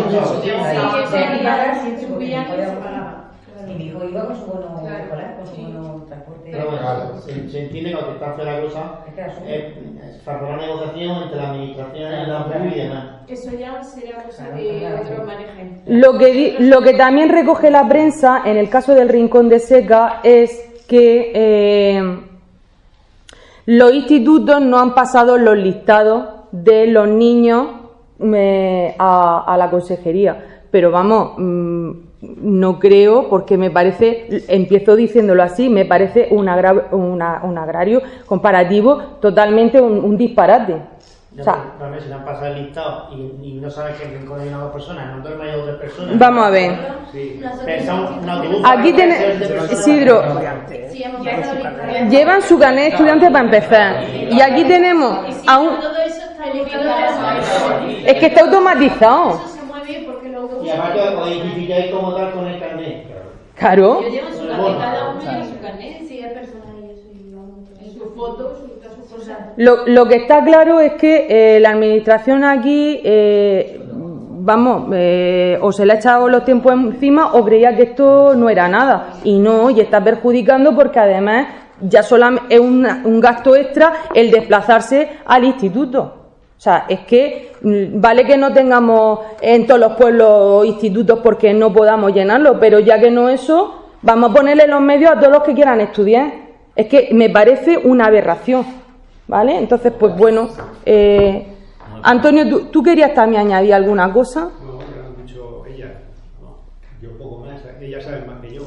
Y mi hijo iba con su bono escolar, con su bono transporte. Pero bueno, se, se entiende que lo que está haciendo la cosa es para la negociación entre la administración y la P U y demás. Eso ya sería cosa de otros manejen. Lo que, di- lo que también recoge la prensa en el caso del Rincón de Seca es que eh, los institutos no han pasado los listados de los niños eh, a, a la consejería. Pero vamos, mmm, no creo, porque me parece, empiezo diciéndolo así, me parece un, agra- una- un agrario comparativo totalmente un, un disparate. Ya, O sea, pero, también se le han pasado el listado y, y no sabes que en rincón hay una o dos personas, en otro hay dos o tres personas. Vamos a ver. Sí. Pero son un autobús Aquí para tiene seis de personas. Isidro. Sí, hemos pasado lista. Llevan su carnet de estudiante para empezar. Y aquí tenemos a un... Todo eso está limitado. Es que está automatizado. Eso se mueve porque los Y autobuses. aparte os identificáis como tal con el carnet. Claro. Ellos llevan su carnet, cada uno lleva su carnet, si es personal y eso, y vamos, en su foto, su sus cosas. Lo, lo que está claro es que eh, la administración aquí, eh, vamos, eh, o se le ha echado los tiempos encima o creía que esto no era nada. Y no, y está perjudicando porque además ya solamente es una- un gasto extra el desplazarse al instituto. O sea, es que vale que no tengamos en todos los pueblos institutos porque no podamos llenarlo, pero ya que no eso, vamos a ponerle los medios a todos los que quieran estudiar. Es que me parece una aberración, ¿vale? Entonces, pues bueno, eh, Antonio, ¿tú, ¿tú querías también añadir alguna cosa? No, ya lo han dicho ella. No, yo poco más. Ella sabe más que yo.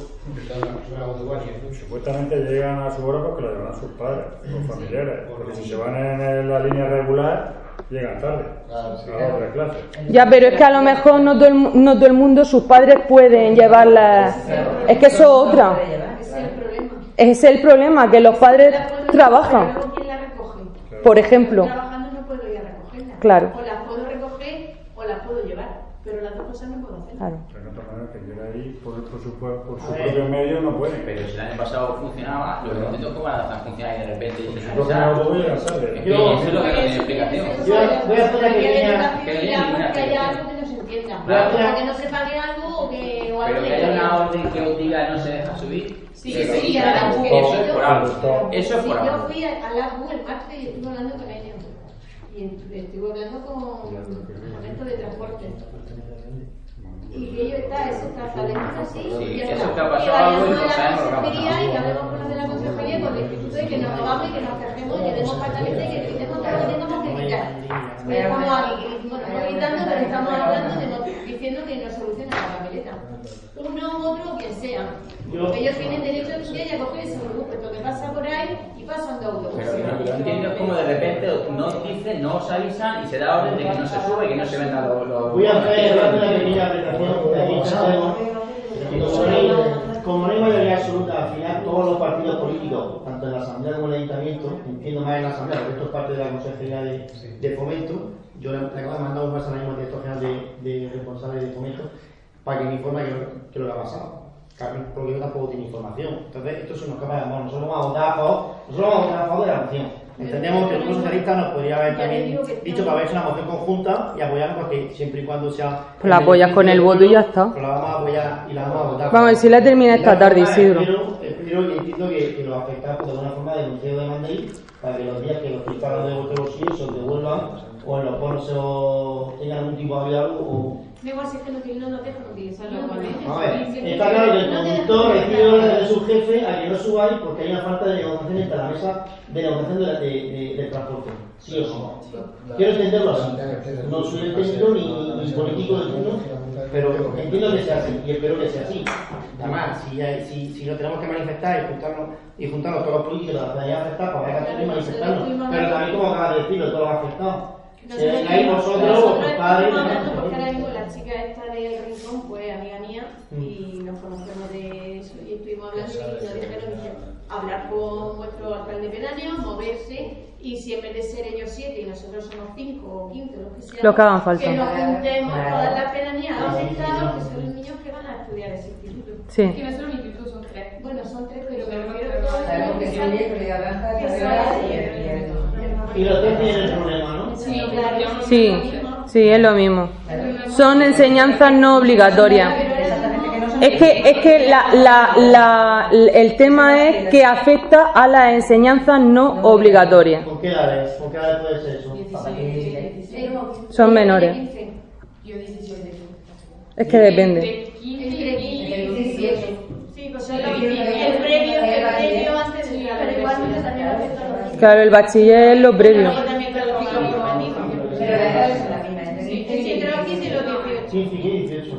Supuestamente llegan a su hora porque lo llevan a sus padres, los familiares. Porque si se van en la línea regular, llegan tarde. Claro, sí, a otra clase. Ya, pero es que a lo mejor no todo el, no todo el mundo, sus padres pueden llevarla. Es que eso es otra. Ese es el problema, que los padres trabajan. ¿Quién la recoge? Por ejemplo. Trabajando no puedo ir a recogerla. Claro. O las puedo recoger o las puedo llevar, pero las dos cosas no puedo hacer. Claro. Pero de otra manera que llega ahí por, por su, por su propio medio no puede. Pero si el año pasado funcionaba, lo que no entiendo es cómo van a funcionar y de repente. Yo creo que no voy a saber. Yo, eso es lo que no tiene explicación. Yo voy a hacer una pequeña. Que haya algo que no se entienda. Claro. Que no se pague algo o que. O algo Pero que haya una orden que os diga no se deja subir. Sí, sí, sí, a la U. Eso es por algo. Eso es por Yo algo. fui a la U el martes y estuve hablando con ellos. Y estuve hablando con, con esto de transporte. Y que ellos está, eso está saliendo así. Sí, y ya eso está. que ha pasado Y algo y vayamos no a la sabemos lo que ha consejería pasado. y hablemos con los de la consejería con el instituto y que nos hagamos y que nos quejemos y demos pataletas y que gritemos todo lo que tengamos que gritar. Pues estamos aquí, bueno, no gritando, pero estamos hablando, de, diciendo que nos solucionen la papeleta. Uno, otro, quien sea. Porque ellos tienen derecho a estudiar y a coger ese producto que pasa por ahí y pasan de autobús. Pero lo que no entiendo es como de repente no os dicen, no os avisan y se da orden de que no se sube y que no se venda los. Lo, Voy a hacer una pequeña apreciación de aquí sabemos. Como no hay- Como no hay mayoría absoluta, al final todos los partidos políticos, tanto en la Asamblea como en el Ayuntamiento, entiendo más en la Asamblea, porque esto es parte de la Consejería de, de Fomento, yo le, le acabo de mandar un mensaje al director general de, de responsables de Fomento para que me informe que, que lo que ha pasado. Porque yo tampoco tiene información. Entonces, esto se nos escapa de las manos. Nosotros vamos a votar a favor, nosotros vamos a votar a favor de la moción. Entendemos que el Grupo Socialista nos podría haber también dicho que habéis una moción conjunta y apoyarnos porque siempre y cuando sea. Pues la apoyas con el voto y ya está. Pues la vamos a apoyar y la vamos a votar. Vamos a ver si la termina esta tarde, Isidro. Espero, espero y entiendo que, que los afectados de alguna forma denunciado de Mandel para que los días que los estoy pagando de vuestro bolsillo se os devuelvan o en los bonos se os tengan algún tipo de aviado o. Da igual si es que no, no nos dejan utilizarlo con ellos. A ver, está claro que el conductor recibe órdenes de su jefe a que no subáis porque hay una falta de negociación entre la mesa de negociación de, de, de, de transporte. Sí o sí. Quiero entenderlo así. No soy el técnico ni, ni político del turno, pero entiendo que sea así y espero que sea así. Además, si, hay, si, si lo tenemos que manifestar y juntarnos, y juntarnos todos los políticos de la ciudadanía afectada para que y manifestarnos, pero también, como acaba de decirlo, todos los afectados. Si vengáis vosotros, vuestros padres. Porque ahora mismo la chica esta del Rincón fue amiga mía y nos conocemos de eso y estuvimos hablando y nos dijeron que hablar con vuestro alcalde pedáneo, moverse y si en vez de ser ellos siete y nosotros somos cinco o quince, los que sean, lo que hagan falta. que nos juntemos todas las pedanías afectadas, que son los niños que van a estudiar ese instituto. Sí. Que no es un instituto, son tres. Bueno, son tres, pero me refiero a todos los Sabemos que que salen. sí, Florida Blanca, que Carrera salen. Y los tres tienen el problema, ¿no? Sí, claro. Sí, sí, es lo mismo. Son enseñanzas no obligatorias. Es que, es que la, la, la, el tema es que afecta a las enseñanzas no obligatorias. ¿Con qué edades? ¿Con qué edades puede ser eso? Son menores. Yo diecisiete. Es que depende. Entre quince y diecisiete. Sí, pues son los el previo, el previo antes de la pero igualmente también afecta a los. Claro, el bachiller es lo previo. Yo también creo que lo prometido. Pero la edad es la misma. Entre los quince y los dieciocho. quince y dieciocho.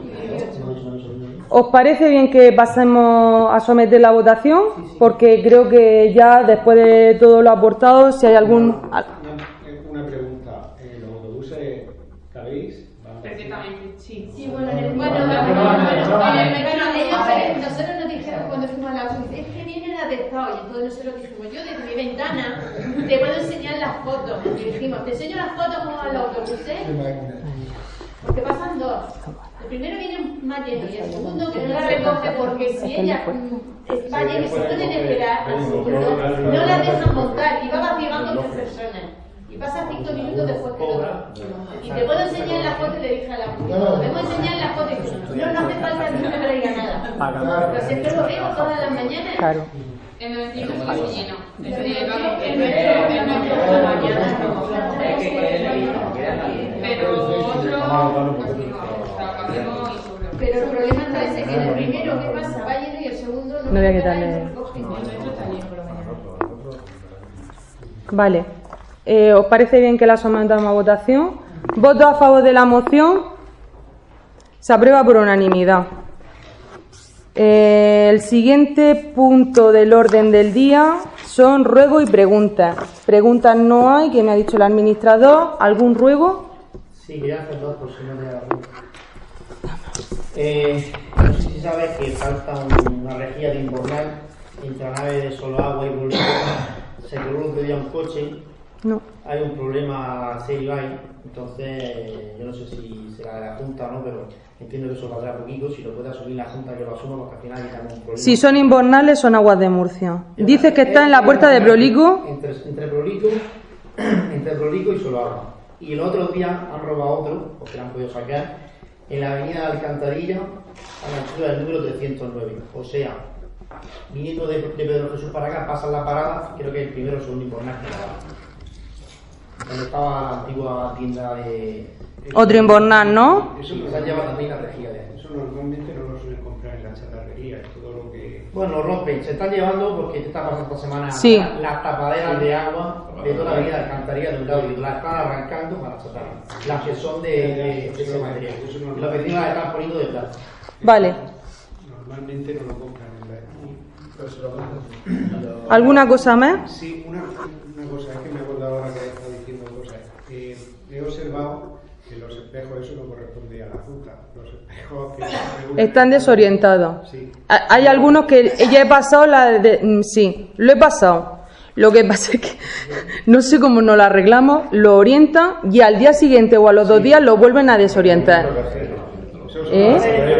¿Os parece bien que pasemos a someter la votación? Porque creo que ya después de todo lo aportado, si hay algún... Una pregunta. ¿En los autobuses cabéis? Perfectamente. Sí, sí, bueno, bueno, bueno, ellos, nosotros nos dijeron cuando fuimos a la U C I, es que vienen atestados, y entonces nosotros dijimos, yo desde mi ventana te puedo enseñar las fotos, y dijimos, te enseño las fotos como a los autobuses, porque pasan dos. El primero viene más lleno y el segundo que no la recoge porque si ella va lleno y se pueden esperar al segundo, no la dejan montar y va vacilando tres personas. Y pasa cinco minutos después que lo y te puedo enseñar la foto y le dije a la mujer, podemos enseñar la foto y dice, no, no hace falta que no me traiga nada. Pero siempre lo veo todas las mañanas. Claro. El noventa y uno está muy lleno. Es decir, vamos, el nuestro, el nuestro por la mañana no. Pero otro, trabajamos y sobre. Pero el problema está ese, que el primero que pasa va lleno y el segundo no. No voy a quitarle. Vale. Eh, ¿Os parece bien que la sometamos a votación? ¿Votos a favor de la moción? Se aprueba por unanimidad. Eh, el siguiente punto del orden del día son ruegos y preguntas. Preguntas no hay, que me ha dicho el administrador. ¿Algún ruego? Sí, quería hacer dos por si no me da ruego. Eh, no sé si sabes que falta un, una rejilla de invernal entre la nave de solo agua y Brolico. Se coló otro día un coche. No. Hay un problema serio ahí. Entonces, yo no sé si será de la Junta o no, pero entiendo que eso valdrá poquito. Si lo puede asumir la Junta, que lo asuma, porque al final hay también un problema. Si son invernales, son aguas de Murcia. Dice que está en la puerta de Brolico. Entre, entre Brolico, entre Brolico y solo agua. Y el otro día han robado otro, porque lo han podido sacar, en la avenida de Alcantarilla, a la altura del número trescientos nueve. O sea, viniendo de, de Pedro Jesús para acá, pasan la parada, creo que el primero es un invernal que la donde estaba la antigua tienda de... Otro invernal, ¿no? Eso se han llevado también la rejilla de Eso normalmente no lo suelen comprar en la chatarrería, es todo lo que... Bueno, lo rompen, se están llevando porque te está pasando esta semana sí. las, las tapaderas de agua de toda la avenida de Alcantarilla de un lado y las están arrancando para chatarra. Las que son de, de, de ese material. Y lo que encima las están poniendo de plata. Vale. Normalmente no lo compran en la... ¿Alguna cosa más? Sí, una, una cosa, es que me acuerdo ahora que he estado diciendo cosas. Eh, he observado que los espejos, eso no corresponde a la Junta. Los espejos que están desorientados. Sí. Hay algunos que ya he pasado la de, sí, lo he pasado. Lo que pasa es que no sé cómo nos lo arreglamos, lo orientan y al día siguiente o a los dos días lo vuelven a desorientar. ¿Eh?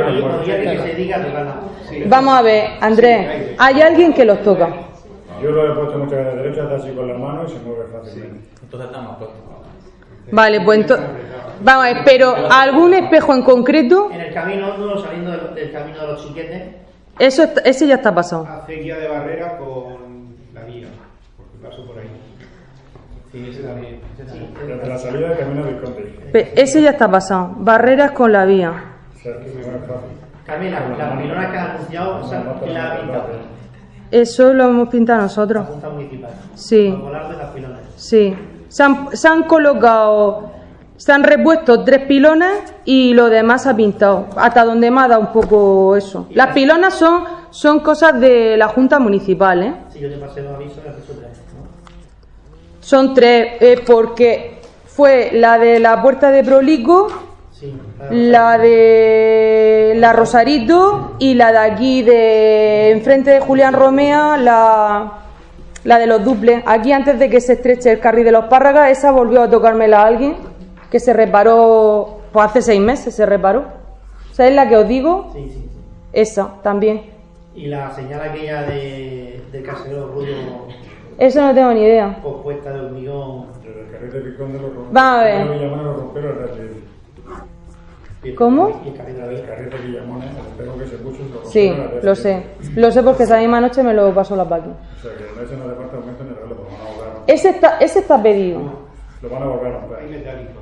Vamos a ver, Andrés, hay alguien que los toca. Yo lo he puesto muchas veces derecho, hace así con la mano y se mueve fácilmente. Entonces estamos puestos. Vale, pues entonces, vamos a ver, pero ¿algún espejo en concreto? En el camino hondo, saliendo del, del camino de los chiquetes. Eso, está, ese ya está pasado. Hace guía de barrera con la guía, porque paso por ahí. Sí, ese también. Ese también. Sí. Desde la salida del camino del Conde. Ese ya está pasado. Barreras con la vía. O sea, que me va fácil. Carmela, la pilona que ha anunciado, o sea, que la ha pintado. Eso lo hemos pintado nosotros. La Junta Municipal. Sí. Al volar de las pilonas. Sí. Se han, se han colocado, se han repuesto tres pilones y lo demás se ha pintado. Hasta donde me ha dado un poco eso. Las pilonas son, son cosas de la Junta Municipal, ¿eh? Sí, yo te pasé los avisos y has hecho tres, ¿no? Son tres, eh, porque fue la de la Puerta de Brolico, sí, la de la Rosarito y la de aquí de enfrente de Julián Romea, la, la de los duples. Aquí antes de que se estreche el carril de los Párragas, esa volvió a tocármela a alguien que se reparó, pues hace seis meses se reparó. ¿Sabéis la que os digo? Sí, sí, sí. Esa también. Y la señal aquella de, de Casero Rubio. Eso no tengo ni idea. Compuesta de hormigón. El carril de Picón de los romperos. Vamos a ver. Lo rompieron el Real. ¿Cómo? Y el carril de Villamones, el espejo que se puso, lo rompieron Sí, el Real. lo sé. Lo sé porque esa misma noche me lo pasó la Paqui. O sea que ese no hace falta aumento ni regalo, lo van a volver a romper. Ese está, ese está pedido. Lo van a volver a romper. Hay metálico.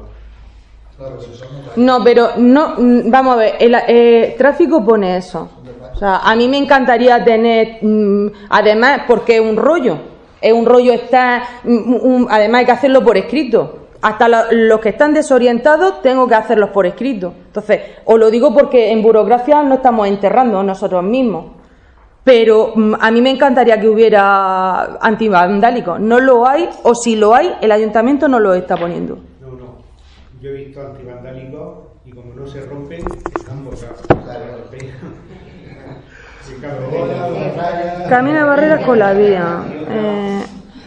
No, pero no, vamos a ver, el eh, tráfico pone eso. O sea, a mí me encantaría tener, mm, además, porque es un rollo, es un rollo está, mm, un, además hay que hacerlo por escrito. Hasta lo, los que están desorientados tengo que hacerlos por escrito. Entonces, os lo digo porque en burocracia no estamos enterrando nosotros mismos. Pero mm, a mí me encantaría que hubiera antivandálico. No lo hay, o si lo hay, el ayuntamiento no lo está poniendo. Yo he visto antivandálicos y como no se rompen, están botados. Camina barreras con la vía. Eh...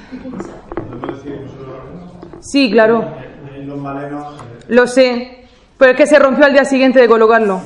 Sí, claro. Lo sé. Pero es que se rompió al día siguiente de colocarlo.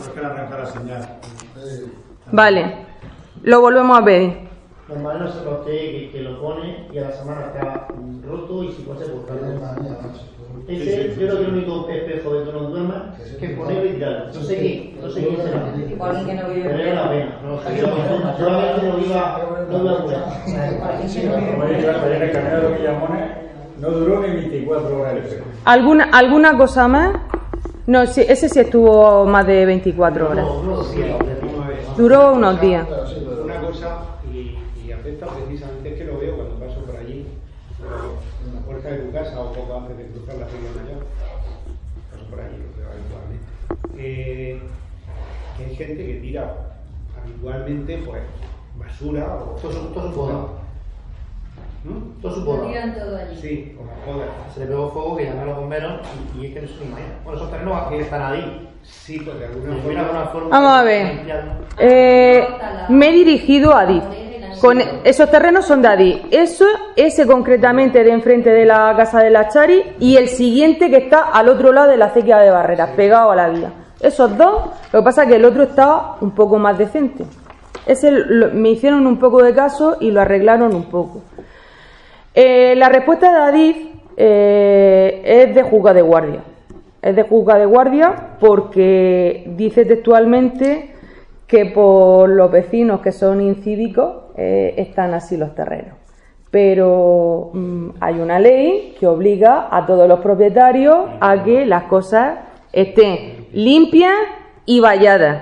Vale. Lo volvemos a pedir. Los malenos se usted que, que lo pone y a la semana está roto y si puede buscarlo. ese, Sí, sí, yo creo sí. que el único espejo de Don Duerma que ponerlo y tirarlo. No sé qué, no sé quién será. Alguien que no vive Pero era una pena. No, solamente lo iba, no iba a curar. Como he dicho antes, en el camino de Villamones no duró ni veinticuatro horas el espejo. ¿Alguna, ¿Alguna cosa más? No, sí, ese sí estuvo más de veinticuatro horas. Duró unos días. Una cosa, y, y afecta precisamente, es que lo veo cuando paso por allí, por la puerta de tu casa o poco antes de cruzar la Feria Mayor, paso por allí, lo veo habitualmente, eh, que hay gente que tira habitualmente pues basura o... Todo su, todo su poda. ¿Mm? Todo su Lo poda. tiran todo allí. Sí, como joder. Se le pegó fuego que llamé a los bomberos y, y es que no se lo imagina. Bueno, esos terrenos aquí están ahí. Sí, pues de alguna De forma... alguna forma Vamos a ver. limpiarlo. Eh, me he dirigido a Adif. Con esos terrenos son de Adif. Eso, ese concretamente de enfrente de la casa de la Chari y el siguiente que está al otro lado de la acequia de Barreras, pegado a la vía. Esos dos, lo que pasa es que el otro está un poco más decente. Ese lo, me hicieron un poco de caso y lo arreglaron un poco. Eh, la respuesta de Adif eh, es de juzga de guardia. Es de juzga de guardia porque dice textualmente que por los vecinos que son incívicos eh, están así los terrenos. Pero mmm, hay una ley que obliga a todos los propietarios a que las cosas estén limpias y valladas.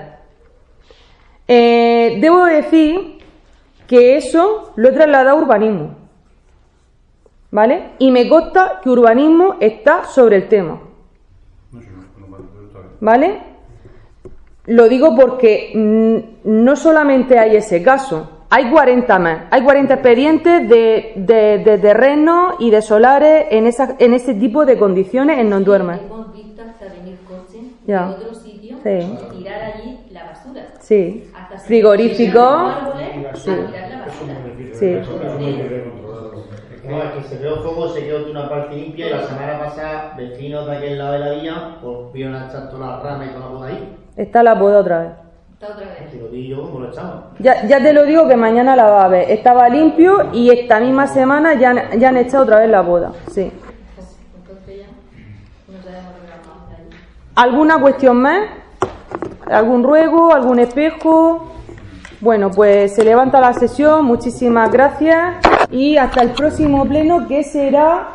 Eh, debo decir que eso lo he trasladado a urbanismo, ¿vale? Y me consta que urbanismo está sobre el tema, ¿vale? Lo digo porque mmm, no solamente hay ese caso, hay cuarenta más, hay cuarenta expedientes de, de, de terrenos y de solares en, esa, en ese tipo de condiciones en Non-Duerma. Hemos visto hasta venir coches Ya. de otro sitio Sí. y tirar allí la basura. Sí, Hasta se frigorífico. tiran los árboles Sí. a tirar la basura. Sí. No, es que se quedó fuego, se quedó una parte limpia y la semana pasada vecinos de aquel lado de la vía pues vieron a echar toda la rama y toda la poda ahí. Está la poda otra vez. Está otra vez. Te lo di yo como lo echamos. Ya, ya te lo digo que mañana la va a ver. Estaba limpio y esta misma semana ya, han- ya han echado otra vez la poda. Sí. Entonces ya no sabemos lo que vamos a hacer allí. ¿Alguna cuestión más? ¿Algún ruego? ¿Algún espejo? Bueno, pues se levanta la sesión. Muchísimas gracias y hasta el próximo pleno, que será